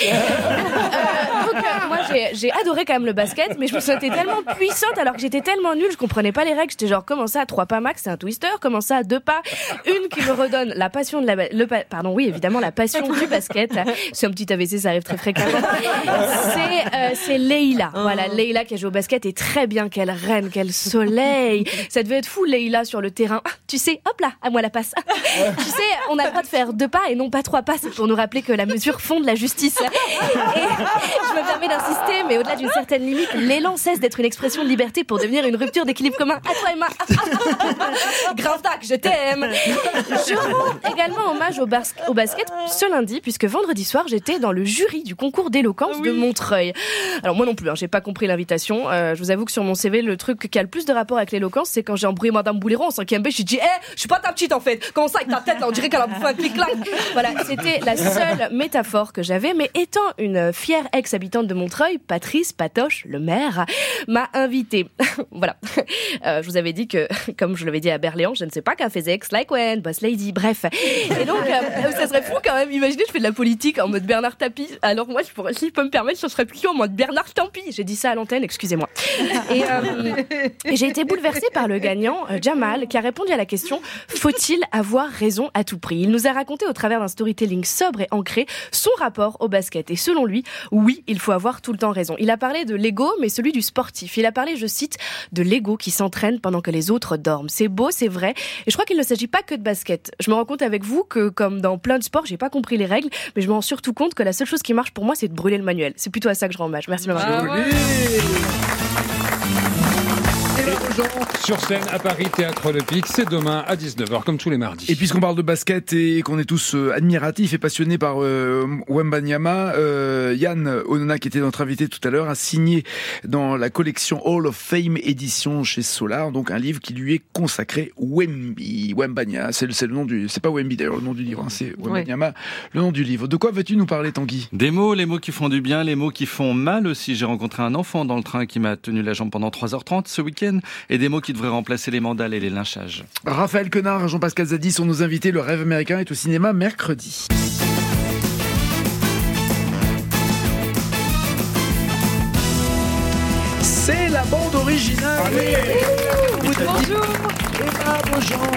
Moi, j'ai adoré quand même le basket, mais je me sentais tellement puissante alors que j'étais tellement nulle, je comprenais pas les règles. J'étais genre, comment ça à 3 pas max, c'est un twister, comment ça à 2 pas, une qui me redonne la passion de la passion du basket. C'est un petit AVC, ça arrive très fréquemment. C'est Leïla. Voilà, Leïla qui a joué au basket et très bien, quelle reine, quel soleil. Ça devait être fou, Leïla sur le terrain. Tu sais, hop là, à moi la passe. Tu sais, on a le droit de faire 2 pas et non pas 3 pas, c'est pour nous rappeler que la mesure fonde la justice. Et je me permets d'insister, mais au-delà d'une certaine limite, l'élan cesse d'être une expression de liberté pour devenir une rupture d'équilibre commun. À toi, Emma. Grave tac, je t'aime. Je rends également hommage au basket ce lundi, puisque vendredi soir, j'étais dans le jury du concours d'éloquence de Montreuil. Alors moi non plus, j'ai pas compris l'invitation. Je vous avoue que sur mon CV, le truc qui a le plus de rapport avec l'éloquence, c'est quand j'ai embrouillé Madame Bouléron en 5e B, j'ai dit je suis pas ta petite en fait. Comment ça avec ta tête là, on dirait qu'elle a bouffé un clic-clac. Voilà, c'était la seule métaphore que j'avais, mais étant une fière ex-habitante de Montreuil, Patrice Patoche, le maire, m'a invitée. Voilà. Je vous avais dit que, comme je l'avais dit à Berléand, je ne sais pas qu'un faisait ex like when, boss lady, bref. Et donc, ça serait fou quand même. Imaginez, je fais de la politique en mode Bernard Tapie. Alors moi, si je peux me permettre, ce serait plutôt en mode Bernard Tapie. J'ai dit ça à l'antenne, excusez-moi. Et j'ai été bouleversée par le gagnant, Jamal, qui a répondu à la question « Faut-il avoir raison à tout prix ?» Il nous a raconté au travers d'un storytelling sobre et ancré son rapport au basket. Et selon lui, oui, il faut avoir tout le temps raison. Il a parlé de l'ego, mais celui du sportif. Il a parlé, je cite, de l'ego qui s'entraîne pendant que les autres dorment. C'est beau, c'est vrai. Et je crois qu'il ne s'agit pas que de basket. Je me rends compte avec vous que, comme dans plein de sports, j'ai pas compris les règles, mais je me rends surtout compte que la seule chose qui marche pour moi, c'est de brûler le manuel. C'est plutôt à ça que je rends hommage. Merci de m'avoir écouté. Sur scène à Paris, Théâtre Le Pic, c'est demain à 19h, comme tous les mardis. Et puisqu'on parle de basket et qu'on est tous admiratifs et passionnés par Wembanyama, Yann Onona, qui était notre invité tout à l'heure, a signé dans la collection Hall of Fame édition chez Solar, donc un livre qui lui est consacré, Wembanyama. C'est le nom du, c'est pas Wemby d'ailleurs le nom du livre, c'est Wembanyama, le nom du livre. De quoi veux-tu nous parler, Tanguy? Des mots, les mots qui font du bien, les mots qui font mal aussi. J'ai rencontré un enfant dans le train qui m'a tenu la jambe pendant 3h30 ce week-end, et des mots qui devraient remplacer les mandales et les lynchages. Raphaël Quenard, Jean-Pascal Zadi sont nos invités. Le rêve américain est au cinéma mercredi. C'est la bande originale. Bonjour. Emma Beaujean,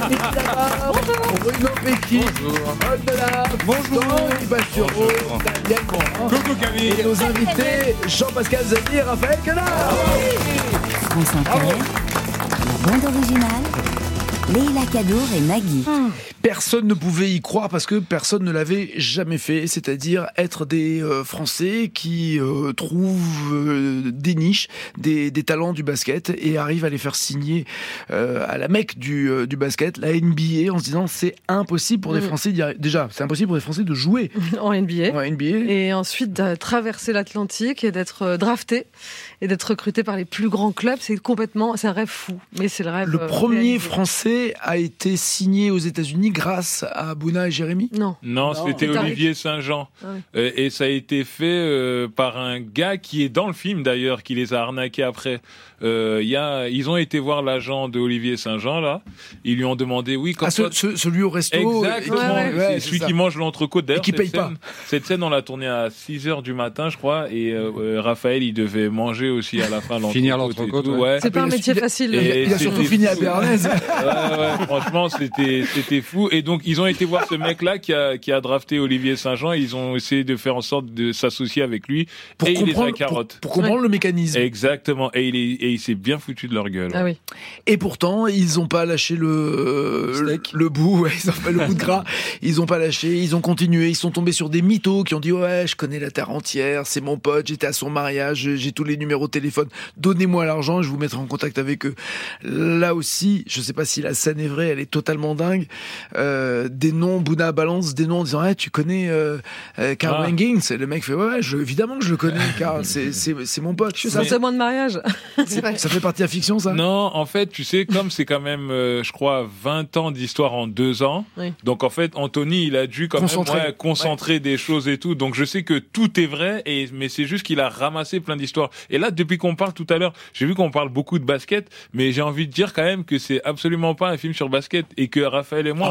Bruno Pecky, Oldelaf, bonjour, Bastureau, Daniel Morin, coucou Camille, et nos invités Jean-Pascal Zadi et Raphaël Quenard. France Inter, la bande originale, Leïla Kadour et Nagui. Personne ne pouvait y croire parce que personne ne l'avait jamais fait, c'est-à-dire être des Français qui trouvent des niches, des talents du basket et arrivent à les faire signer à la Mecque du basket, la NBA, en se disant c'est impossible pour des Français d'y arriver. Déjà, c'est impossible pour des Français de jouer en NBA. En NBA. Et ensuite de traverser l'Atlantique et d'être drafté et d'être recruté par les plus grands clubs, c'est un rêve fou. Mais c'est le rêve. Le premier Français a été signé aux États-Unis grâce à Bouna et Jérémy. Non, c'était Olivier Saint-Jean. Ah oui. Et ça a été fait par un gars qui est dans le film d'ailleurs, qui les a arnaqués après. Ils ont été voir l'agent de Olivier Saint-Jean là. Ils lui ont demandé celui au resto. Exactement. Ouais, celui qui mange l'entrecôte d'ailleurs. Et qui paye pas. Cette scène on l'a tournée à 6h du matin je crois et Raphaël il devait manger aussi à la fin l'entrecôte. Finir l'entrecôte. Ouais. C'est pas un métier facile. Il a surtout fini à Bernays. Ouais, franchement c'était fou et donc ils ont été voir ce mec là qui a drafté Olivier Saint-Jean et ils ont essayé de faire en sorte de s'associer avec lui et il les a carotte. Pour comprendre le mécanisme. Exactement et il s'est bien foutu de leur gueule. Ah oui. Et pourtant, ils n'ont pas lâché le bout, ils ont fait le bout de gras. Ils n'ont pas lâché, ils ont continué. Ils sont tombés sur des mythos qui ont dit ouais, je connais la terre entière, c'est mon pote, j'étais à son mariage, j'ai tous les numéros de téléphone. Donnez-moi l'argent, je vous mettrai en contact avec eux. Là aussi, je sais pas si la scène est vraie, elle est totalement dingue. Des noms, Bouna balance des noms en disant tu connais Carl Wengings. Et le mec fait évidemment que je le connais, car c'est mon pote. C'est un témoin de mariage. Ça fait partie de la fiction, ça? Non, en fait, tu sais, comme c'est quand même, je crois, 20 ans d'histoire en 2 ans. Oui. Donc, en fait, Anthony, il a dû quand même concentrer des choses et tout. Donc, je sais que tout est vrai, mais c'est juste qu'il a ramassé plein d'histoires. Et là, depuis qu'on parle tout à l'heure, j'ai vu qu'on parle beaucoup de basket, mais j'ai envie de dire quand même que c'est absolument pas un film sur basket et que Raphaël et moi,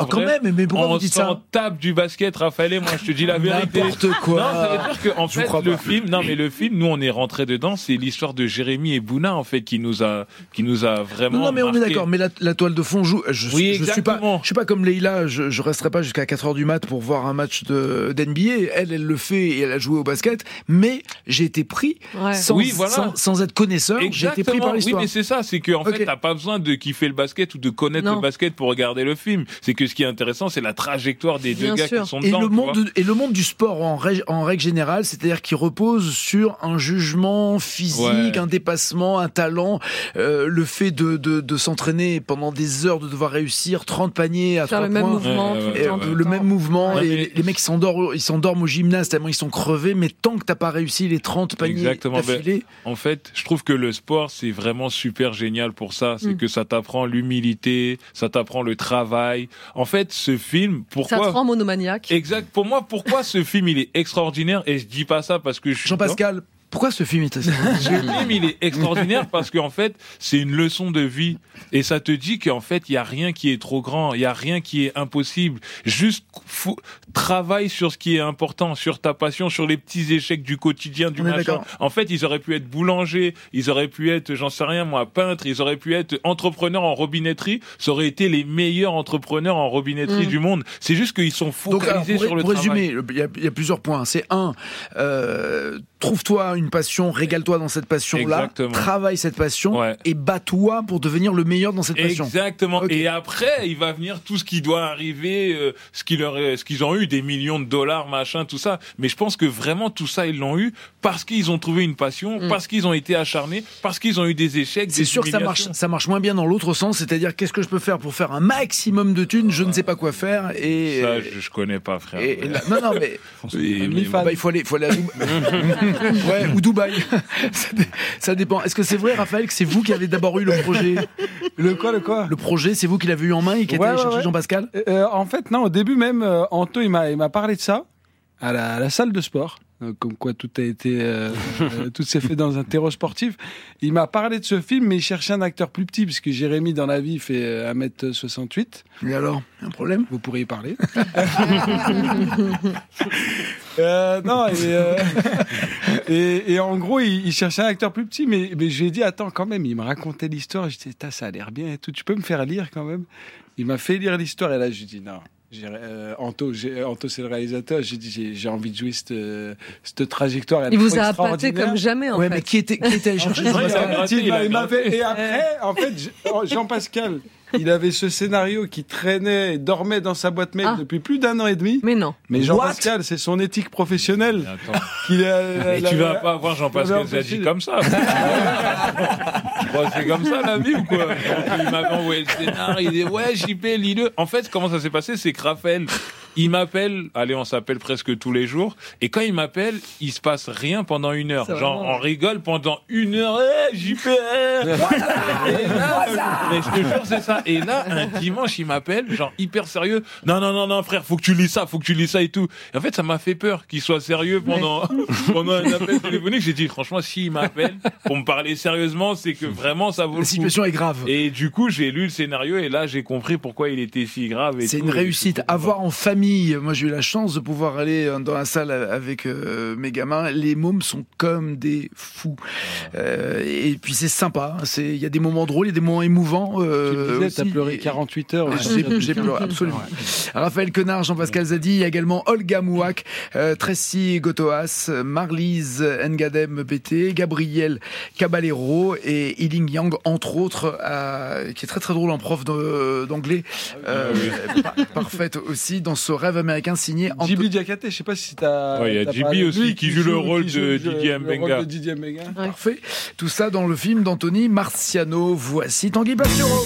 quand même, mais pourquoi vous dites ça? On s'en tape du basket, Raphaël et moi, je te dis la vérité. N'importe quoi. Non, ça veut dire que, en fait, le film, nous, on est rentrés dedans, c'est l'histoire de Jérémy et Bouna, en fait, qui nous a vraiment. Non, mais on est d'accord, mais la toile de fond joue. Je suis pas comme Leïla, je resterai pas jusqu'à 4h du mat pour voir un match d'NBA. Elle le fait et elle a joué au basket, mais j'ai été pris sans être connaisseur. J'ai été pris par l'histoire. Oui, mais c'est ça, c'est que, en fait, t'as pas besoin de kiffer le basket ou de connaître le basket pour regarder le film. C'est que ce qui est intéressant, c'est la trajectoire des deux gars qui sont dedans. Et le monde du sport en règle générale, c'est-à-dire qu'il repose sur un jugement physique, un dépassement, un talent, le fait de s'entraîner pendant des heures, de devoir réussir 30 paniers à 3 points. Le même mouvement. Et les mecs, ils s'endorment au gymnase tellement ils sont crevés, mais tant que t'as pas réussi les 30 paniers d'affilée. En fait, je trouve que le sport, c'est vraiment super génial pour ça. C'est que ça t'apprend l'humilité, ça t'apprend le travail. En fait, ce film, pourquoi... Ça te rend monomaniaque. Exact. Pour moi, pourquoi ce film, il est extraordinaire, et je dis pas ça parce que je suis... Jean-Pascal, pourquoi ce film est extraordinaire? Ce film, il est extraordinaire parce qu'en fait, c'est une leçon de vie. Et ça te dit qu'en fait, il y a rien qui est trop grand, il y a rien qui est impossible. Juste travaille sur ce qui est important, sur ta passion, sur les petits échecs du quotidien, du machin. En fait, ils auraient pu être boulangers, ils auraient pu être, j'en sais rien moi, peintres, ils auraient pu être entrepreneurs en robinetterie. Ça aurait été les meilleurs entrepreneurs en robinetterie du monde. C'est juste qu'ils sont focalisés sur le travail. Pour résumer, il y a plusieurs points. C'est trouve-toi une passion, régale-toi dans cette passion-là, travaille cette passion et bats-toi pour devenir le meilleur dans cette passion. Exactement. Okay. Et après, il va venir tout ce qui doit arriver, ce qu'ils ont eu, des millions de dollars, machin, tout ça. Mais je pense que vraiment tout ça, ils l'ont eu parce qu'ils ont trouvé une passion, parce qu'ils ont été acharnés, parce qu'ils ont eu des échecs. C'est sûr que ça marche moins bien dans l'autre sens, c'est-à-dire qu'est-ce que je peux faire pour faire un maximum de thunes, je ne sais pas quoi faire. Et ça, je connais pas, frère. Non, mais il faut aller à Dubaï. Ou Dubaï. Ça dépend. Est-ce que c'est vrai, Raphaël, que c'est vous qui avez d'abord eu le projet? Le quoi? Le projet, c'est vous qui l'avez eu en main et qui êtes allé chercher Jean-Pascal? En fait, non, au début même, Anto, il m'a parlé de ça à la salle de sport. Comme quoi tout a été, tout s'est fait dans un terreau sportif. Il m'a parlé de ce film, mais il cherchait un acteur plus petit, puisque Jérémy, dans la vie, fait 1m68. Et alors, un problème? Vous pourriez parler. Et en gros, il cherchait un acteur plus petit, mais je lui ai dit, attends, quand même, il me racontait l'histoire, je disais, ça a l'air bien et tout, tu peux me faire lire quand même? Il m'a fait lire l'histoire, et là, je lui ai dit, non. Anto, c'est le réalisateur. J'ai dit, j'ai envie de jouer cette trajectoire. Il vous a appâté comme jamais, en fait. Mais qui était allé chercher Et après, en fait, Jean-Pascal, il avait ce scénario qui traînait et dormait dans sa boîte mail depuis plus d'1 an et demi. Mais non. Mais Jean-Pascal, c'est son éthique professionnelle. Et tu vas pas avoir Jean-Pascal Zadji comme ça. C'est comme ça la vie ou quoi? Il m'a envoyé le scénario, il dit ouais, JP, lis-le. En fait, comment ça s'est passé, c'est que Raphaël, il m'appelle, on s'appelle presque tous les jours, et quand il m'appelle, il se passe rien pendant 1 heure. Genre, on rigole pendant 1 heure, JP, mais je te jure, c'est ça. Et là, un dimanche, il m'appelle, genre hyper sérieux. Non, frère, faut que tu lis ça et tout. Et en fait, ça m'a fait peur qu'il soit sérieux pendant un appel téléphonique. J'ai dit, franchement, s'il m'appelle pour me parler sérieusement, c'est que vraiment, ça vaut le coup. La situation est grave. Et du coup, j'ai lu le scénario et là, j'ai compris pourquoi il était si grave. C'est une réussite. Avoir en famille, moi, j'ai eu la chance de pouvoir aller dans la salle avec mes gamins. Les mômes sont comme des fous. Et puis, c'est sympa. Il y a des moments drôles, il y a des moments émouvants. T'as pleuré 48 heures. J'ai pleuré, absolument. Raphaël Quenard, Jean-Pascal Zadji, il y a également Olga Mouak, Tracy Gotoas, Marlise Ngadem Bété, Gabriel Caballero et Yiling Yang, entre autres, qui est très très drôle en prof d'anglais. Parfaite aussi dans ce rêve américain signé Djiby Diakhaté, je sais pas si t'as. Il y a Djiby aussi qui joue le rôle de Didier Mbenga. Parfait. Tout ça dans le film d'Anthony Marciano. Voici Tanguy Bastureau.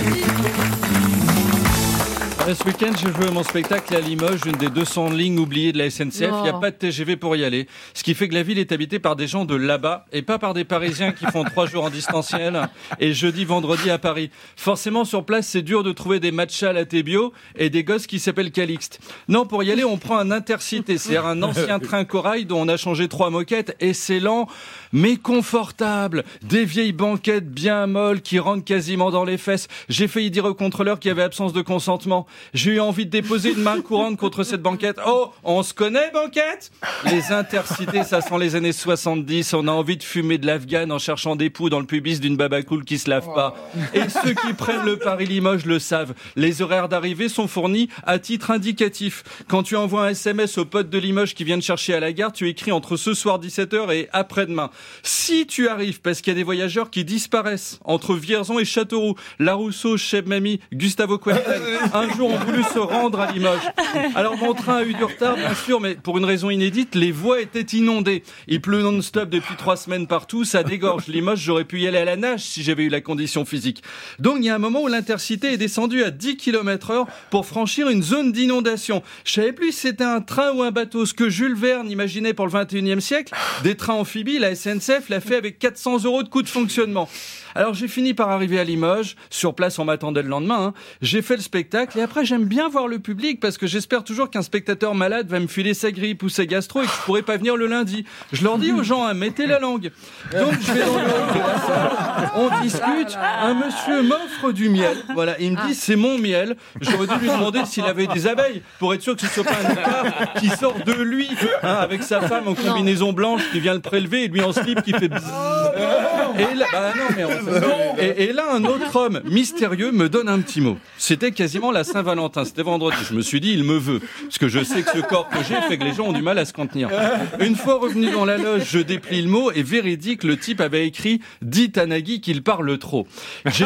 Ce week-end, j'ai joué mon spectacle à Limoges, une des 200 lignes oubliées de la SNCF. Il n'y a pas de TGV pour y aller. Ce qui fait que la ville est habitée par des gens de là-bas et pas par des Parisiens qui font 3 jours en distanciel et jeudi, vendredi à Paris. Forcément, sur place, c'est dur de trouver des matchas latte bio et des gosses qui s'appellent Calixte. Non, pour y aller, on prend un intercité, c'est-à-dire un ancien train corail dont on a changé 3 moquettes et c'est lent, mais confortable. Des vieilles banquettes bien molles qui rentrent quasiment dans les fesses. J'ai failli dire au contrôleur qu'il y avait absence de consentement. J'ai eu envie de déposer une main courante contre cette banquette. Oh, on se connaît, banquette? Les intercités, ça sent les années 70. On a envie de fumer de l'Afghan en cherchant des poux dans le pubis d'une baba cool qui se lave pas. Et ceux qui prennent le Paris-Limoges le savent. Les horaires d'arrivée sont fournis à titre indicatif. Quand tu envoies un SMS aux potes de Limoges qui viennent chercher à la gare, tu écris entre ce soir 17h et après-demain. Si tu arrives, parce qu'il y a des voyageurs qui disparaissent entre Vierzon et Châteauroux, Larousseau, Cheb-Mami, Gustavo Kuerten, un jour ont voulu se rendre à Limoges. Alors mon train a eu du retard, bien sûr, mais pour une raison inédite, les voies étaient inondées. Il pleut non-stop depuis 3 semaines partout, ça dégorge. Limoges, j'aurais pu y aller à la nage si j'avais eu la condition physique. Donc il y a un moment où l'intercité est descendue à 10 km/h pour franchir une zone d'inondation. Je savais plus si c'était un train ou un bateau. Ce que Jules Verne imaginait pour le 21e siècle, des trains amphibies, la SNCF l'a fait avec 400 € de coût de fonctionnement. Alors j'ai fini par arriver à Limoges. Sur place, on m'attendait le lendemain. J'ai fait le spectacle et après j'aime bien voir le public parce que j'espère toujours qu'un spectateur malade va me filer sa grippe ou sa gastro et que je pourrai pas venir le lundi. Je leur dis aux gens, mettez la langue. Donc je vais dans le hall de la salle, on discute, un monsieur m'offre du miel. Voilà, il me dit c'est mon miel. J'aurais dû lui demander s'il avait des abeilles pour être sûr que ce soit pas un écart qui sort de lui, avec sa femme en combinaison blanche qui vient le prélever et lui en slip qui fait bzzz. Et là, et là, un autre homme mystérieux me donne un petit mot. C'était quasiment la Saint-Valentin, c'était vendredi. Je me suis dit, il me veut. Parce que je sais que ce corps que j'ai fait que les gens ont du mal à se contenir. Une fois revenu dans la loge, je déplie le mot et véridique, le type avait écrit « Dites à Nagui qu'il parle trop ». J'ai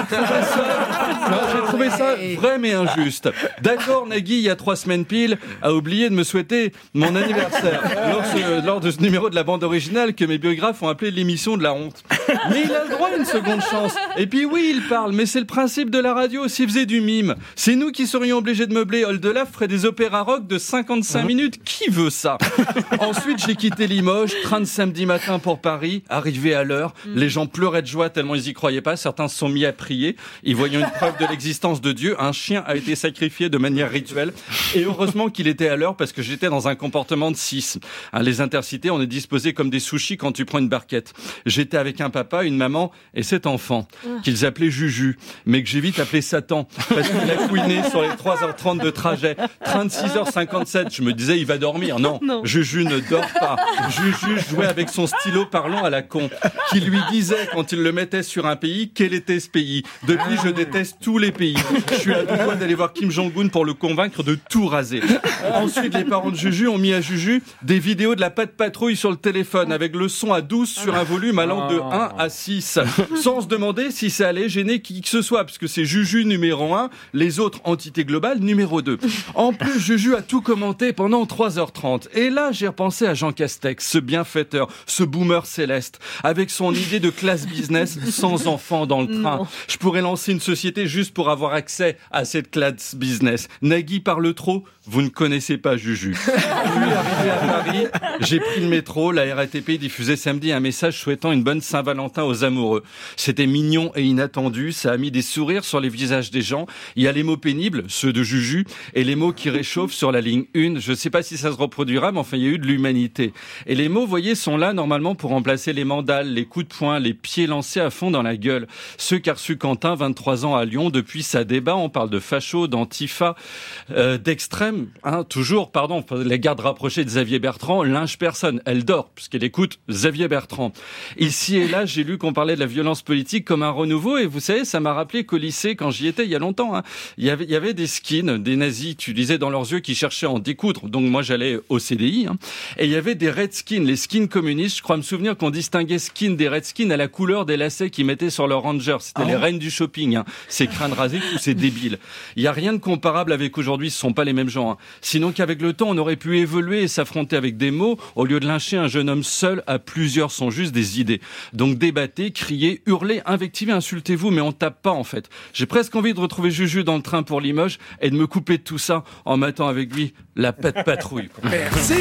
trouvé ça vrai mais injuste. D'accord, Nagui, il y a 3 semaines pile, a oublié de me souhaiter mon anniversaire lors de ce numéro de la bande originale que mes biographes ont appelé l'émission de la honte. Mais il a le droit à une seconde chance. Et puis oui, il parle, mais c'est le principe de la radio, s'il faisait du mime. C'est nous qui serions obligés de meubler. Oldelaf ferait des opéras rock de 55 minutes. Qui veut ça? Ensuite, j'ai quitté Limoges, train de samedi matin pour Paris, arrivé à l'heure. Les gens pleuraient de joie tellement ils y croyaient pas. Certains se sont mis à prier. Ils voyaient une preuve de l'existence de Dieu. Un chien a été sacrifié de manière rituelle. Et heureusement qu'il était à l'heure parce que j'étais dans un comportement de 6. Les intercités, on est disposés comme des sushis quand tu prends une barquette. J'étais avec un papa, une maman et cet enfant qu'ils appelaient Juju, mais que j'ai vite appelé Satan parce qu'il a couiné sur les 3h30 de trajet. Train de 6h57, je me disais il va dormir. Non, Juju ne dort pas. Juju jouait avec son stylo parlant à la con qui lui disait quand il le mettait sur un pays quel était ce pays. Depuis je déteste tous les pays. Je suis à 2 doigts d'aller voir Kim Jong-un pour le convaincre de tout raser. Ensuite les parents de Juju ont mis à Juju des vidéos de la patte patrouille sur le téléphone avec le son à 12 sur un volume allant de 1 à 6 sans se demander si ça allait gêner qui que ce soit parce que c'est Juju numéro 1, les autres entités globales numéro 2. En plus Juju a tout commenté pendant 3h30 et là j'ai repensé à Jean Castex, ce bienfaiteur, ce boomer céleste avec son idée de classe business sans enfants dans le train. Non. Je pourrais lancer une société juste pour avoir accès à cette classe business. Nagui parle trop, vous ne connaissez pas Juju. Je suis arrivé à Paris, j'ai pris le métro, la RATP diffusait samedi un message souhaitant une bonne Saint-Valentin aux amoureux. C'était mignon et inattendu, ça a mis des sourires sur les visages des gens. Il y a les mots pénibles, ceux de Juju, et les mots qui réchauffent sur la ligne 1. Je sais pas si ça se reproduira, mais enfin il y a eu de l'humanité. Et les mots, vous voyez, sont là normalement pour remplacer les mandales, les coups de poing, les pieds lancés à fond dans la gueule. Ceux qu'a reçu Quentin, 23 ans à Lyon, depuis sa débat, on parle de facho, d'antifa, d'extrême, toujours, la garde rapprochée de Xavier Bertrand, lynche personne, elle dort, puisqu'elle écoute Xavier Bertrand. Ici et là, j'ai lu qu'on parlait de la violence politique comme un renouveau, et vous savez, ça m'a rappelé qu'au lycée, quand j'y étais il y a longtemps, il y avait des skins, des nazis, tu lisais dans leurs yeux, qui cherchaient à en découdre, donc moi j'allais au CDI, et il y avait des redskins, les skins communistes, je crois me souvenir qu'on distinguait skins des redskins à la couleur des lacets qu'ils mettaient sur leurs rangers, c'était les reines du shopping, ces crânes rasés, tous ces débiles. Il y a rien de comparable avec aujourd'hui, ce sont pas les mêmes gens. Sinon qu'avec le temps, on aurait pu évoluer et s'affronter avec des mots, au lieu de lyncher un jeune homme seul, à plusieurs sont juste des idées. Donc débattez, criez, hurlez, invectivez, insultez-vous, mais on tape pas en fait. J'ai presque envie de retrouver Juju dans le train pour Limoges et de me couper de tout ça en mettant avec lui la patte patrouille. Merci.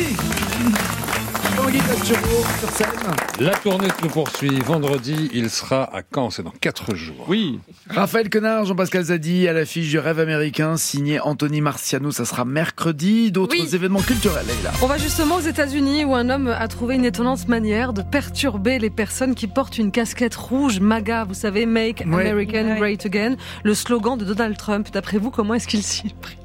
La tournée se poursuit. Vendredi, il sera à Caen. C'est dans 4 jours. Oui. Raphaël Quenard, Jean-Pascal Zadi à l'affiche du Rêve américain, signé Anthony Marciano. Ça sera mercredi. D'autres événements culturels, là. On va justement aux États-Unis où un homme a trouvé une étonnante manière de perturber les personnes qui portent une casquette rouge MAGA. Vous savez, Make American Great Again, le slogan de Donald Trump. D'après vous, comment est-ce qu'il s'y est pris ?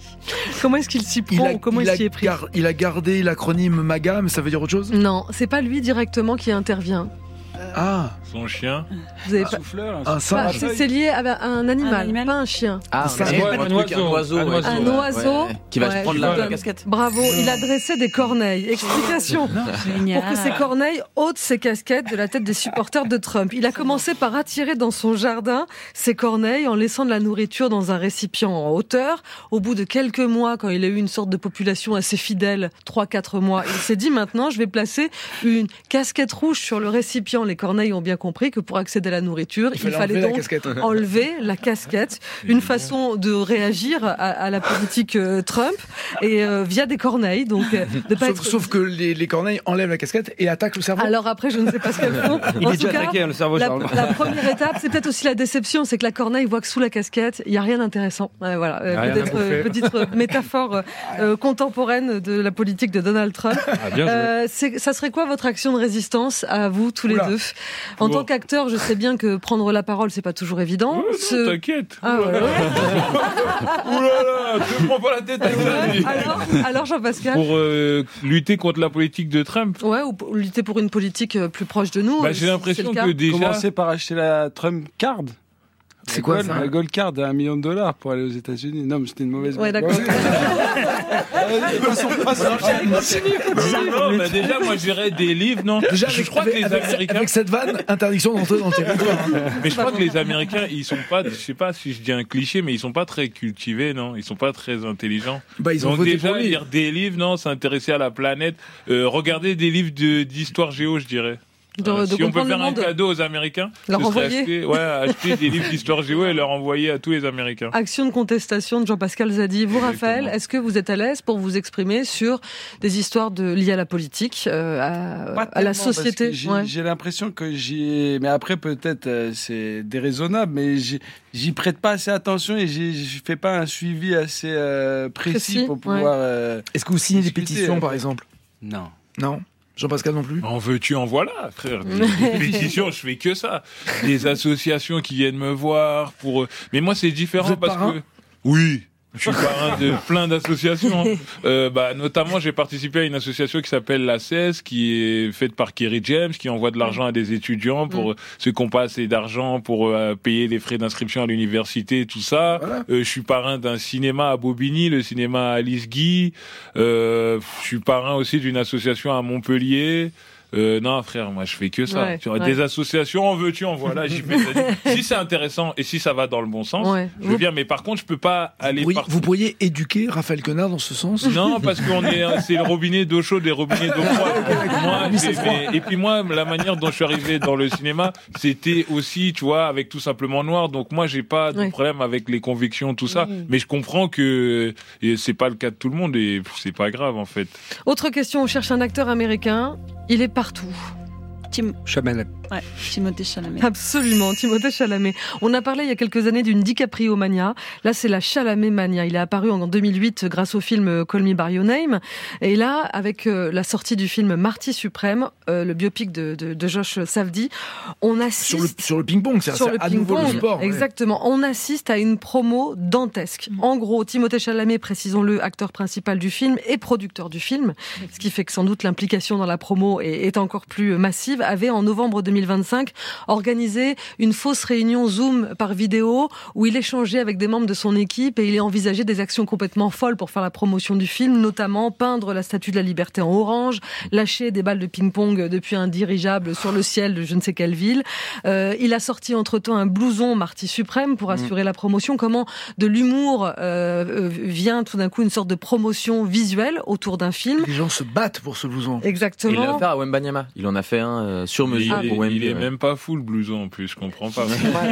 Comment est-ce qu'il s'y prend ou comment il s'y est pris? Il a gardé l'acronyme MAGA, mais ça veut dire autre chose? Non, c'est pas lui directement qui intervient. Son chien. Vous avez un souffleur, un singe. C'est lié à un animal, pas un chien. Un oiseau. Qui va se prendre la casquette. Bravo, il a dressé des corneilles. Explication. Pour que ces corneilles ôtent ses casquettes de la tête des supporters de Trump. Il a commencé par attirer dans son jardin ses corneilles en laissant de la nourriture dans un récipient en hauteur. Au bout de quelques mois, quand il a eu une sorte de population assez fidèle, 3-4 mois, il s'est dit maintenant je vais placer une casquette rouge sur le récipient. Les corneilles ont bien compris que pour accéder à la nourriture, il fallait donc enlever la casquette. Une façon de réagir à la politique Trump et via des corneilles. Donc, sauf que les corneilles enlèvent la casquette et attaquent le cerveau. Alors après, je ne sais pas ce qu'elles font. Il est déjà attaqué, le cerveau. La première étape, c'est peut-être aussi la déception, c'est que la corneille voit que sous la casquette, il n'y a rien d'intéressant. Voilà, petite métaphore contemporaine de la politique de Donald Trump. Ça serait quoi votre action de résistance à vous tous les deux? En tant qu'acteur, je sais bien que prendre la parole, c'est pas toujours évident. Non, t'inquiète. Oulala, tu me prends pas la tête avec ça. Alors Jean-Pascal. Pour lutter contre la politique de Trump. Ouais, ou pour lutter pour une politique plus proche de nous. J'ai l'impression que déjà. Commencer par acheter la Trump Card. C'est quoi ça? La Gold Card à $1 million pour aller aux États-Unis. Non, mais c'était une mauvaise. Ouais, d'accord. Non, déjà, moi, j'irais des livres, non. Déjà, je crois que les Américains. Avec cette vanne, interdiction d'entrer dans le territoire. Mais je crois que les Américains, ils sont pas, je sais pas si je dis un cliché, mais ils sont pas très cultivés, non. Ils sont pas très intelligents. Ils ont donc déjà, lire des livres, non, s'intéresser à la planète, regarder des livres d'histoire géo, je dirais. Si on peut faire un cadeau aux Américains, leur envoyer acheter des livres d'histoire géo et leur envoyer à tous les Américains. Action de contestation de Jean-Pascal Zadi. Vous, Raphaël, est-ce que vous êtes à l'aise pour vous exprimer sur des histoires liées à la politique, à la société? J'ai l'impression que mais après peut-être c'est déraisonnable, mais j'y prête pas assez attention et je fais pas un suivi assez précis pour pouvoir. Est-ce que vous signez des pétitions, par exemple? Non. Jean-Pascal non plus? En veux-tu, en voilà, frère. Des pétitions, je fais que ça. Des associations qui viennent me voir pour. Mais moi, c'est différent parce que. Oui. Je suis parrain de plein d'associations. Notamment, j'ai participé à une association qui s'appelle la CES, qui est faite par Kerry James, qui envoie de l'argent à des étudiants pour ceux qui n'ont pas assez d'argent pour payer les frais d'inscription à l'université, tout ça. Voilà. Je suis parrain d'un cinéma à Bobigny, le cinéma Alice Guy. Je suis parrain aussi d'une association à Montpellier. Non, frère, moi, je fais que ça. Des associations, en veux-tu, en voilà. J'y fais. Si c'est intéressant et si ça va dans le bon sens, je veux bien. Mais par contre, je peux pas aller partout. Vous pourriez éduquer Raphaël Quenard dans ce sens? Non, parce qu'on c'est le robinet d'eau chaude et le robinet d'eau froide. Et puis moi, la manière dont je suis arrivé dans le cinéma, c'était aussi, tu vois, avec Tout simplement noir. Donc moi, j'ai pas de problème avec les convictions, tout ça. Mais je comprends que c'est pas le cas de tout le monde et c'est pas grave, en fait. Autre question, on cherche un acteur américain. Il est partout. Chalamet. Ouais, Timothée Chalamet. Absolument, Timothée Chalamet. On a parlé il y a quelques années d'une DiCaprio mania. Là, c'est la Chalamet mania. Il est apparu en 2008 grâce au film Call Me By Your Name. Et là, avec la sortie du film Marty Suprême, le biopic de Josh Safdie, on assiste... Sur le ping-pong, c'est à nouveau le sport. Exactement. On assiste à une promo dantesque. En gros, Timothée Chalamet, précisons-le, acteur principal du film et producteur du film, ce qui fait que sans doute l'implication dans la promo est encore plus massive, avait en novembre 2025 organisé une fausse réunion Zoom par vidéo où il échangeait avec des membres de son équipe et il envisageait des actions complètement folles pour faire la promotion du film, notamment peindre la Statue de la Liberté en orange, lâcher des balles de ping-pong depuis un dirigeable sur le ciel de je ne sais quelle ville. Il a sorti entre-temps un blouson Marty Suprême pour assurer la promotion. Comment de l'humour vient tout d'un coup une sorte de promotion visuelle autour d'un film. Les gens se battent pour ce blouson. Exactement. Il l'a fait à Wembanyama. Il en a fait un sur mesure pour Wemby. Il est même pas fou le blouson en plus, je comprends pas.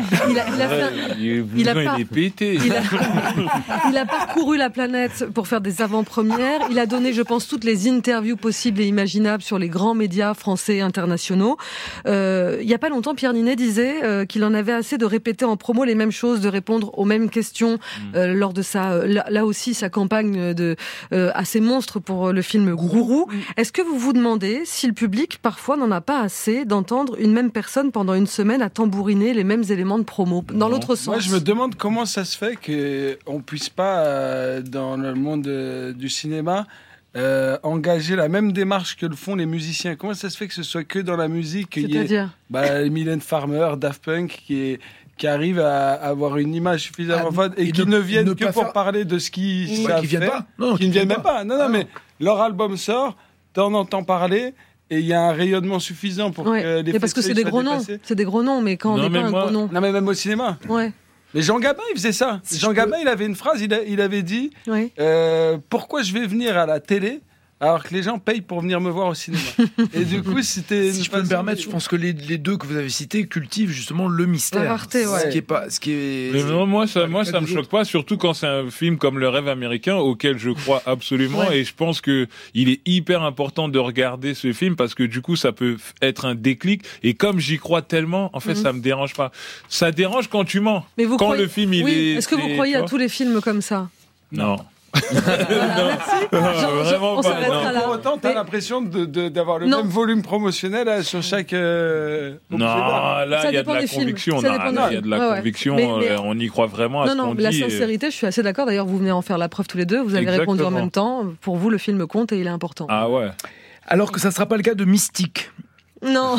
Il est pété. Il a parcouru la planète pour faire des avant-premières. Il a donné, je pense, toutes les interviews possibles et imaginables sur les grands médias français et internationaux. Il y a pas longtemps, Pierre Ninet disait qu'il en avait assez de répéter en promo les mêmes choses, de répondre aux mêmes questions lors de là aussi sa campagne assez monstre pour le film Gourou. Est-ce que vous vous demandez si le public parfois n'en a pas assez d'entendre une même personne pendant une semaine à tambouriner les mêmes éléments de promo, dans l'autre sens. Moi, je me demande comment ça se fait qu'on ne puisse pas, dans le monde du cinéma, engager la même démarche que le font les musiciens. Comment ça se fait que ce soit que dans la musique? C'est-à-dire Mylène Farmer, Daft Punk, qui arrive à avoir une image suffisamment forte et qui ne viennent que pour parler de ce qu'ils savent qui viennent faire. pas. Qui ne viennent même pas. Non, mais leur album sort, t'en entends parler, et il y a un rayonnement suffisant pour que les parce que c'est des gros noms. C'est des gros noms, mais quand on n'est pas un gros nom. Non, mais même au cinéma. Ouais. Mais Jean Gabin, il faisait ça. Jean Gabin, il avait une phrase, il avait dit pourquoi je vais venir à la télé alors que les gens payent pour venir me voir au cinéma. Et du coup, c'était... Si je peux me permettre, je pense que les deux que vous avez cités cultivent justement le mystère. La rareté, ouais. Ce qui est... Mais non, moi, ça me choque pas, surtout quand c'est un film comme Le Rêve américain, auquel je crois absolument, et je pense que il est hyper important de regarder ce film parce que du coup, ça peut être un déclic, et comme j'y crois tellement, en fait, ça me dérange pas. Ça dérange quand tu mens. Mais vous le film, est-ce que vous croyez à tous les films comme ça? Non. Vraiment pas. Pour autant, t'as l'impression d'avoir le même volume promotionnel sur chaque. Non, là, il y a de la conviction. Il y a de la conviction. On y croit vraiment à ce qu'on dit. La sincérité, je suis assez d'accord. D'ailleurs, vous venez en faire la preuve tous les deux. Vous avez répondu en même temps. Pour vous, le film compte et il est important. Ah ouais. Alors que ça ne sera pas le cas de Mystique. Non.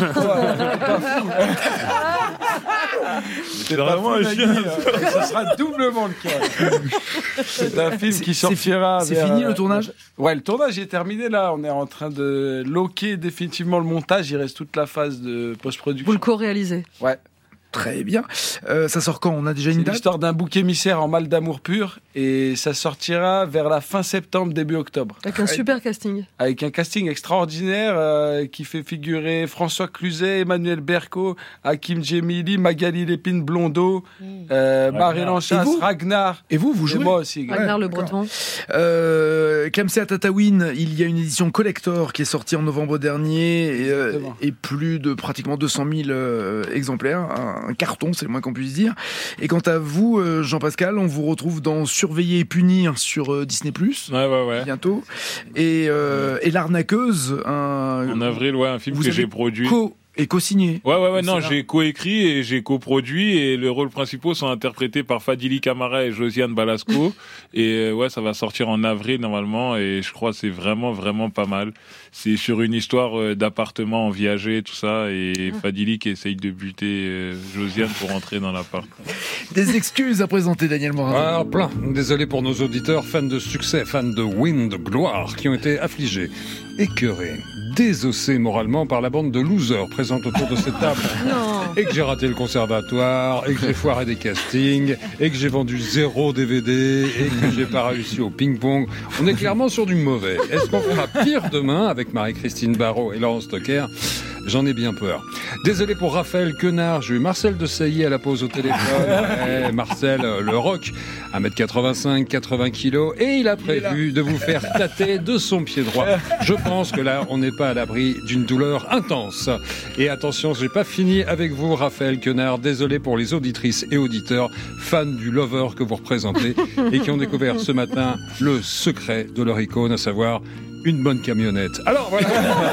C'est vraiment un chien. Ça sera doublement le cas. C'est un film qui sortira. C'est fini le tournage? Ouais, le tournage est terminé là. On est en train de loquer définitivement le montage. Il reste toute la phase de post-production. Vous le co-réalisez? Ouais. Très bien. Ça sort quand? On a déjà une date? C'est l'histoire d'un bouc émissaire en mal d'amour pur, et ça sortira vers la fin septembre, début octobre. Avec un super casting. Avec un casting extraordinaire qui fait figurer François Cluzet, Emmanuel Berco, Hakim Djemili, Magali Lépine Blondeau, Marie Lanchas, Ragnar. Et vous jouez? Et moi aussi. Ragnar le Breton. Clamsey à Tataouine, il y a une édition collector qui est sortie en novembre dernier et plus de pratiquement 200 000 exemplaires. Un carton, c'est le moins qu'on puisse dire. Et quant à vous, Jean-Pascal, on vous retrouve dans Surveiller et punir sur Disney+. Ouais. Bientôt. Et L'arnaqueuse. En avril, un film que j'ai produit. Et co-signé. Ouais, non, j'ai coécrit et j'ai coproduit, et les rôles principaux sont interprétés par Fadili Camara et Josiane Balasco. Et ça va sortir en avril normalement, et je crois que c'est vraiment, vraiment pas mal. C'est sur une histoire d'appartement en viager, tout ça, et Fadili qui essaye de buter Josiane pour entrer dans l'appart. Des excuses à présenter, Daniel Morin. Alors, plein. Désolé pour nos auditeurs, fans de succès, fans de win, de gloire, qui ont été affligés, écœurés, désossés moralement par la bande de losers présente autour de cette table. Et que j'ai raté le conservatoire, et que j'ai foiré des castings, et que j'ai vendu 0 DVD, et que j'ai pas réussi au ping-pong. On est clairement sur du mauvais. Est-ce qu'on fera pire demain avec Marie-Christine Barrault et Laurence Stocker? J'en ai bien peur. Désolé pour Raphaël Quenard, j'ai eu Marcel de Sailly à la pause au téléphone. Marcel, le rock, 1m85, 80 kilos, et il a prévu de vous faire tâter de son pied droit. Je pense que là, on n'est pas à l'abri d'une douleur intense. Et attention, j'ai pas fini avec vous, Raphaël Quenard. Désolé pour les auditrices et auditeurs, fans du lover que vous représentez, et qui ont découvert ce matin le secret de leur icône, à savoir une bonne camionnette. Alors voilà.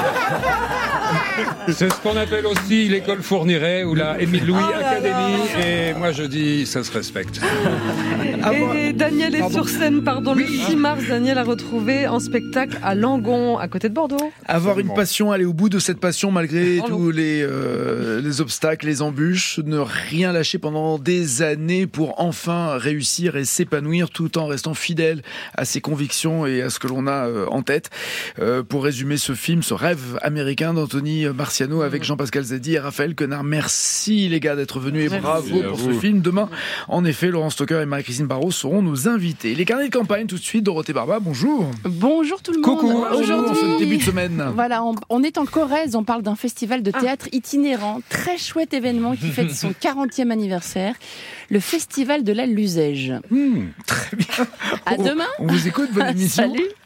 C'est ce qu'on appelle aussi l'école Fourniret ou la Émile Louis Academy. Et moi je dis, ça se respecte. Et Daniel est sur scène, le 6 mars. Daniel a retrouvé en spectacle à Langon, à côté de Bordeaux. Avoir une passion, aller au bout de cette passion malgré tous les obstacles, les embûches, ne rien lâcher pendant des années pour enfin réussir et s'épanouir tout en restant fidèle à ses convictions et à ce que l'on a en tête. Pour résumer ce film, ce rêve américain d'Anthony Marciano avec Jean-Pascal Zadi et Raphaël Quenard. Merci les gars d'être venus et bravo pour ce film. Demain, en effet, Laurence Stocker et Marie-Christine Barrault seront nos invités. Les carnets de campagne tout de suite. Dorothée Barba, bonjour. Bonjour tout le monde. Coucou. Aujourd'hui, ce début de semaine. Voilà, on est en Corrèze, on parle d'un festival de théâtre itinérant, très chouette événement qui fête son 40e anniversaire, le festival de la Luzège. Très bien. À demain. On vous écoute, bonne émission. Salut.